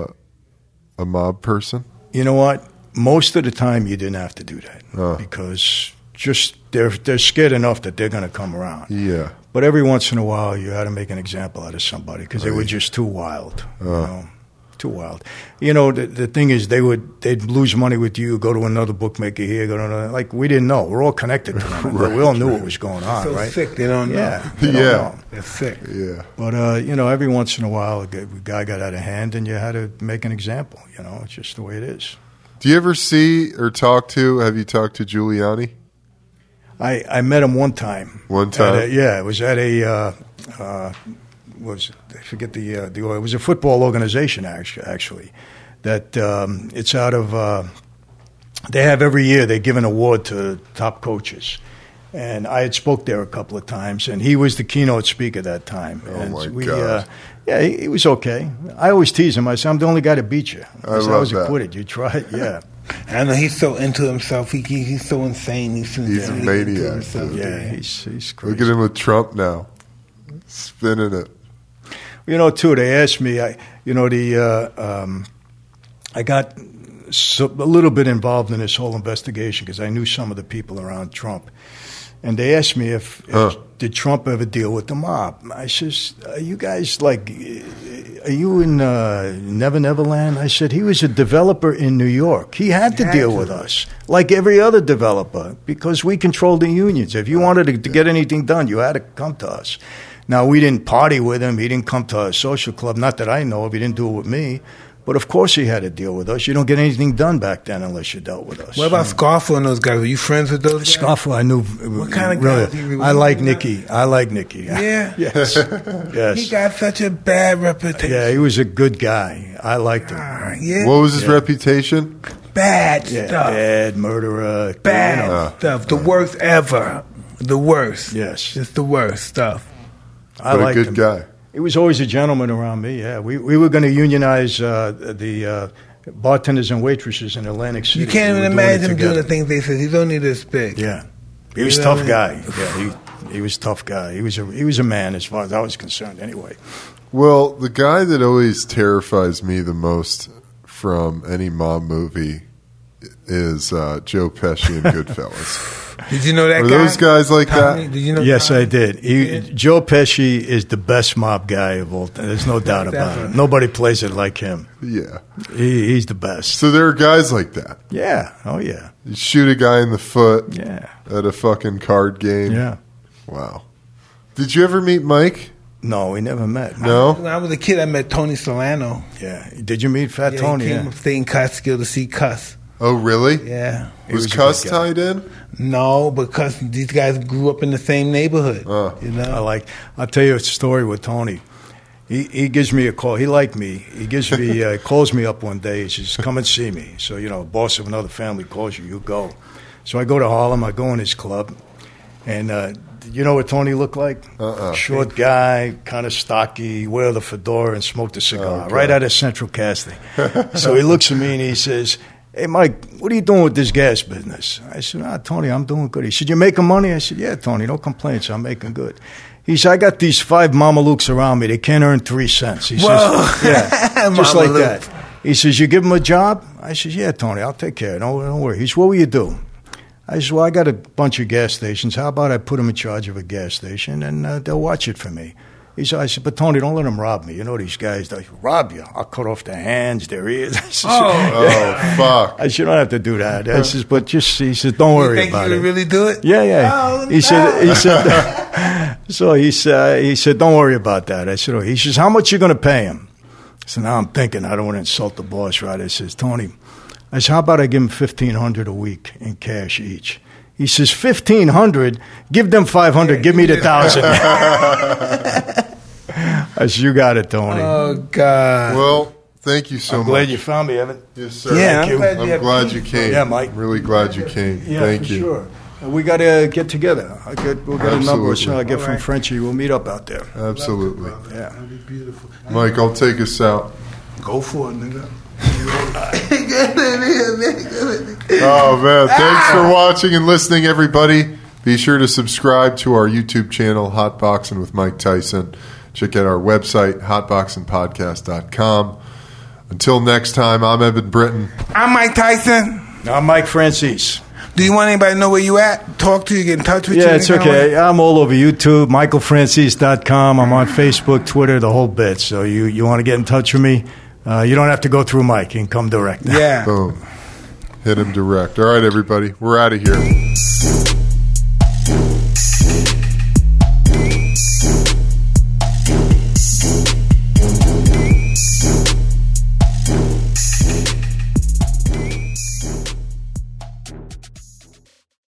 [SPEAKER 3] a mob person?
[SPEAKER 1] You know what? Most of the time you didn't have to do that because just they're scared enough that they're going to come around.
[SPEAKER 3] Yeah.
[SPEAKER 1] But every once in a while you had to make an example out of somebody because they were just too wild. Too wild. The thing is they'd lose money with you, go to another bookmaker here, go to another. Like we didn't know. We're all connected to them. We all knew what was going on,
[SPEAKER 2] So
[SPEAKER 1] right?
[SPEAKER 2] sick, they don't know.
[SPEAKER 1] Yeah. They don't know.
[SPEAKER 2] They're sick.
[SPEAKER 3] Yeah.
[SPEAKER 1] But, every once in a while a guy got out of hand and you had to make an example. It's just the way it is.
[SPEAKER 3] Do you ever see or have you talked to Giuliani?
[SPEAKER 1] I met him one time.
[SPEAKER 3] One time?
[SPEAKER 1] It was at I forget it was a football organization actually that it's out of they have every year they give an award to top coaches. And I had spoke there a couple of times, and he was the keynote speaker that time.
[SPEAKER 3] Oh,
[SPEAKER 1] and
[SPEAKER 3] my God.
[SPEAKER 1] Yeah, he was okay. I always tease him. I said, I'm the only guy to beat you.
[SPEAKER 3] I
[SPEAKER 1] was
[SPEAKER 3] love that.
[SPEAKER 1] acquitted. You tried, yeah.
[SPEAKER 2] I know he's so into himself. He's so insane. He's
[SPEAKER 3] a
[SPEAKER 2] into
[SPEAKER 3] maniac,
[SPEAKER 2] himself.
[SPEAKER 3] dude.
[SPEAKER 1] Yeah, he's crazy.
[SPEAKER 3] Look at him with Trump now, spinning it.
[SPEAKER 1] You know, too, they asked me, I got a little bit involved in this whole investigation because I knew some of the people around Trump. And they asked me if did Trump ever deal with the mob? I says, are you guys like, are you in Never Neverland? I said, he was a developer in New York. He had to deal with us, like every other developer, because we controlled the unions. If you wanted to get anything done, you had to come to us. Now, we didn't party with him. He didn't come to our social club. Not that I know of. He didn't do it with me. But, of course, he had to deal with us. You don't get anything done back then unless you dealt with us.
[SPEAKER 2] What about Scarfo and those guys? Were you friends with those guys?
[SPEAKER 1] Scarfo, I knew.
[SPEAKER 2] What kind of guy do you really
[SPEAKER 1] I like Nicky.
[SPEAKER 2] Yeah?
[SPEAKER 1] Yes. Yes.
[SPEAKER 2] He got such a bad reputation.
[SPEAKER 1] Yeah, he was a good guy. I liked him.
[SPEAKER 2] Yeah?
[SPEAKER 3] What was his reputation?
[SPEAKER 2] Bad
[SPEAKER 1] Yeah,
[SPEAKER 2] stuff.
[SPEAKER 1] bad murderer.
[SPEAKER 2] Bad stuff. The worst ever. The worst.
[SPEAKER 1] Yes.
[SPEAKER 2] Just the worst stuff.
[SPEAKER 1] I
[SPEAKER 3] But a
[SPEAKER 1] liked
[SPEAKER 3] good
[SPEAKER 1] him.
[SPEAKER 3] guy.
[SPEAKER 1] He was always a gentleman around me, yeah. We were going to unionize the bartenders and waitresses in Atlantic City.
[SPEAKER 2] You can't
[SPEAKER 1] We
[SPEAKER 2] even
[SPEAKER 1] were doing it
[SPEAKER 2] imagine him doing the
[SPEAKER 1] together.
[SPEAKER 2] things they said. He's only this big.
[SPEAKER 1] Yeah. He was a tough guy. Yeah, he was a tough guy. He was a man as far as I was concerned anyway.
[SPEAKER 3] Well, the guy that always terrifies me the most from any mob movie is Joe Pesci in Goodfellas.
[SPEAKER 2] Did you know that
[SPEAKER 3] Were
[SPEAKER 2] guy?
[SPEAKER 3] those guys like
[SPEAKER 2] Tommy,
[SPEAKER 3] that?
[SPEAKER 2] Did you know
[SPEAKER 1] Yes,
[SPEAKER 2] Tommy?
[SPEAKER 1] I did. Joe Pesci is the best mob guy of all time. There's no doubt about it.
[SPEAKER 2] Definitely.
[SPEAKER 1] Nobody plays it like him.
[SPEAKER 3] Yeah.
[SPEAKER 1] He's the best.
[SPEAKER 3] So there are guys like that.
[SPEAKER 1] Yeah. Oh, yeah.
[SPEAKER 3] You shoot a guy in the foot
[SPEAKER 1] Yeah.
[SPEAKER 3] at a fucking card game.
[SPEAKER 1] Yeah.
[SPEAKER 3] Wow. Did you ever meet Mike?
[SPEAKER 1] No, we never met.
[SPEAKER 3] No?
[SPEAKER 2] When I was a kid, I met Tony Solano.
[SPEAKER 1] Yeah. Did you meet Fat Tony?
[SPEAKER 2] He came
[SPEAKER 1] Yeah.
[SPEAKER 2] from State and Catskill to see Cuss.
[SPEAKER 3] Oh, really?
[SPEAKER 2] Yeah.
[SPEAKER 3] Was
[SPEAKER 1] was a
[SPEAKER 3] Cuss
[SPEAKER 1] good guy.
[SPEAKER 3] tied in?
[SPEAKER 2] No, because these guys grew up in the same neighborhood. You know?
[SPEAKER 1] I'll tell you a story with Tony. He gives me a call. He liked me. He gives me calls me up one day. He says, "Come and see me." So boss of another family calls you, you go. So I go to Harlem. I go in his club, and you know what Tony looked like? Short guy, kind of stocky, wear the fedora and smoked a cigar right out of Central Casting. So he looks at me and he says, "Hey, Mike, what are you doing with this gas business?" I said, Tony, I'm doing good. He said, "You making money?" I said, "Yeah, Tony, no complaints. I'm making good." He said, "I got these 5 Mamalukes around me. They can't earn 3 cents." He says, "Yeah, just like that." He says, "You give them a job?" I says, "Yeah, Tony, I'll take care. Don't worry." He says, "What will you do?" I said, "Well, I got a bunch of gas stations. How about I put them in charge of a gas station and they'll watch it for me?" I said, "But Tony, don't let them rob me. You know these guys, they rob you. I'll cut off their hands, their ears." I said,
[SPEAKER 3] Oh, fuck.
[SPEAKER 1] I said, "You don't have to do that." I says, "But just," he said, "Don't worry
[SPEAKER 2] You think
[SPEAKER 1] about
[SPEAKER 2] you
[SPEAKER 1] it."
[SPEAKER 2] would really do it?
[SPEAKER 1] Yeah, yeah.
[SPEAKER 2] Oh,
[SPEAKER 1] he said, so he said, "Don't worry about that." I said, he says, "How much you going to pay him?" So now I'm thinking, I don't want to insult the boss, right? I says, "Tony," I said, "how about I give him $1,500 a week in cash each?" He says, $1,500? Give them $500. Give me the $1,000. I said, "You got it, Tony."
[SPEAKER 2] Oh, God.
[SPEAKER 3] Well, thank you so
[SPEAKER 1] I'm
[SPEAKER 3] much.
[SPEAKER 1] glad you found me, Evan.
[SPEAKER 3] Yes, sir.
[SPEAKER 2] Yeah,
[SPEAKER 1] Thank you.
[SPEAKER 3] I'm glad you came.
[SPEAKER 1] Yeah, Mike.
[SPEAKER 3] I'm really glad you came.
[SPEAKER 1] Yeah,
[SPEAKER 3] Thank
[SPEAKER 1] for
[SPEAKER 3] you.
[SPEAKER 1] sure. We got to get together. We'll get a number or so I get
[SPEAKER 2] All
[SPEAKER 1] from
[SPEAKER 2] right.
[SPEAKER 1] Frenchie. We'll meet up out there.
[SPEAKER 3] Absolutely.
[SPEAKER 1] Yeah.
[SPEAKER 2] That'd be beautiful.
[SPEAKER 3] Mike, I'll take us out.
[SPEAKER 2] Go for it, nigga.
[SPEAKER 3] Oh, man. Thanks for watching and listening, everybody. Be sure to subscribe to our YouTube channel, Hotboxing with Mike Tyson. Check out our website, hotboxingpodcast.com. Until next time, I'm Evan Britton.
[SPEAKER 2] I'm Mike Tyson.
[SPEAKER 1] I'm Mike Francis.
[SPEAKER 2] Do you want anybody to know where you at? Talk to you, get in touch with you?
[SPEAKER 1] Yeah, it's
[SPEAKER 2] any kind of
[SPEAKER 1] okay.
[SPEAKER 2] way?
[SPEAKER 1] I'm all over YouTube, michaelfrancis.com. I'm on Facebook, Twitter, the whole bit. So you want to get in touch with me, you don't have to go through Mike. You can come direct.
[SPEAKER 2] Yeah.
[SPEAKER 3] Boom. Hit him direct. All right, everybody. We're out of here.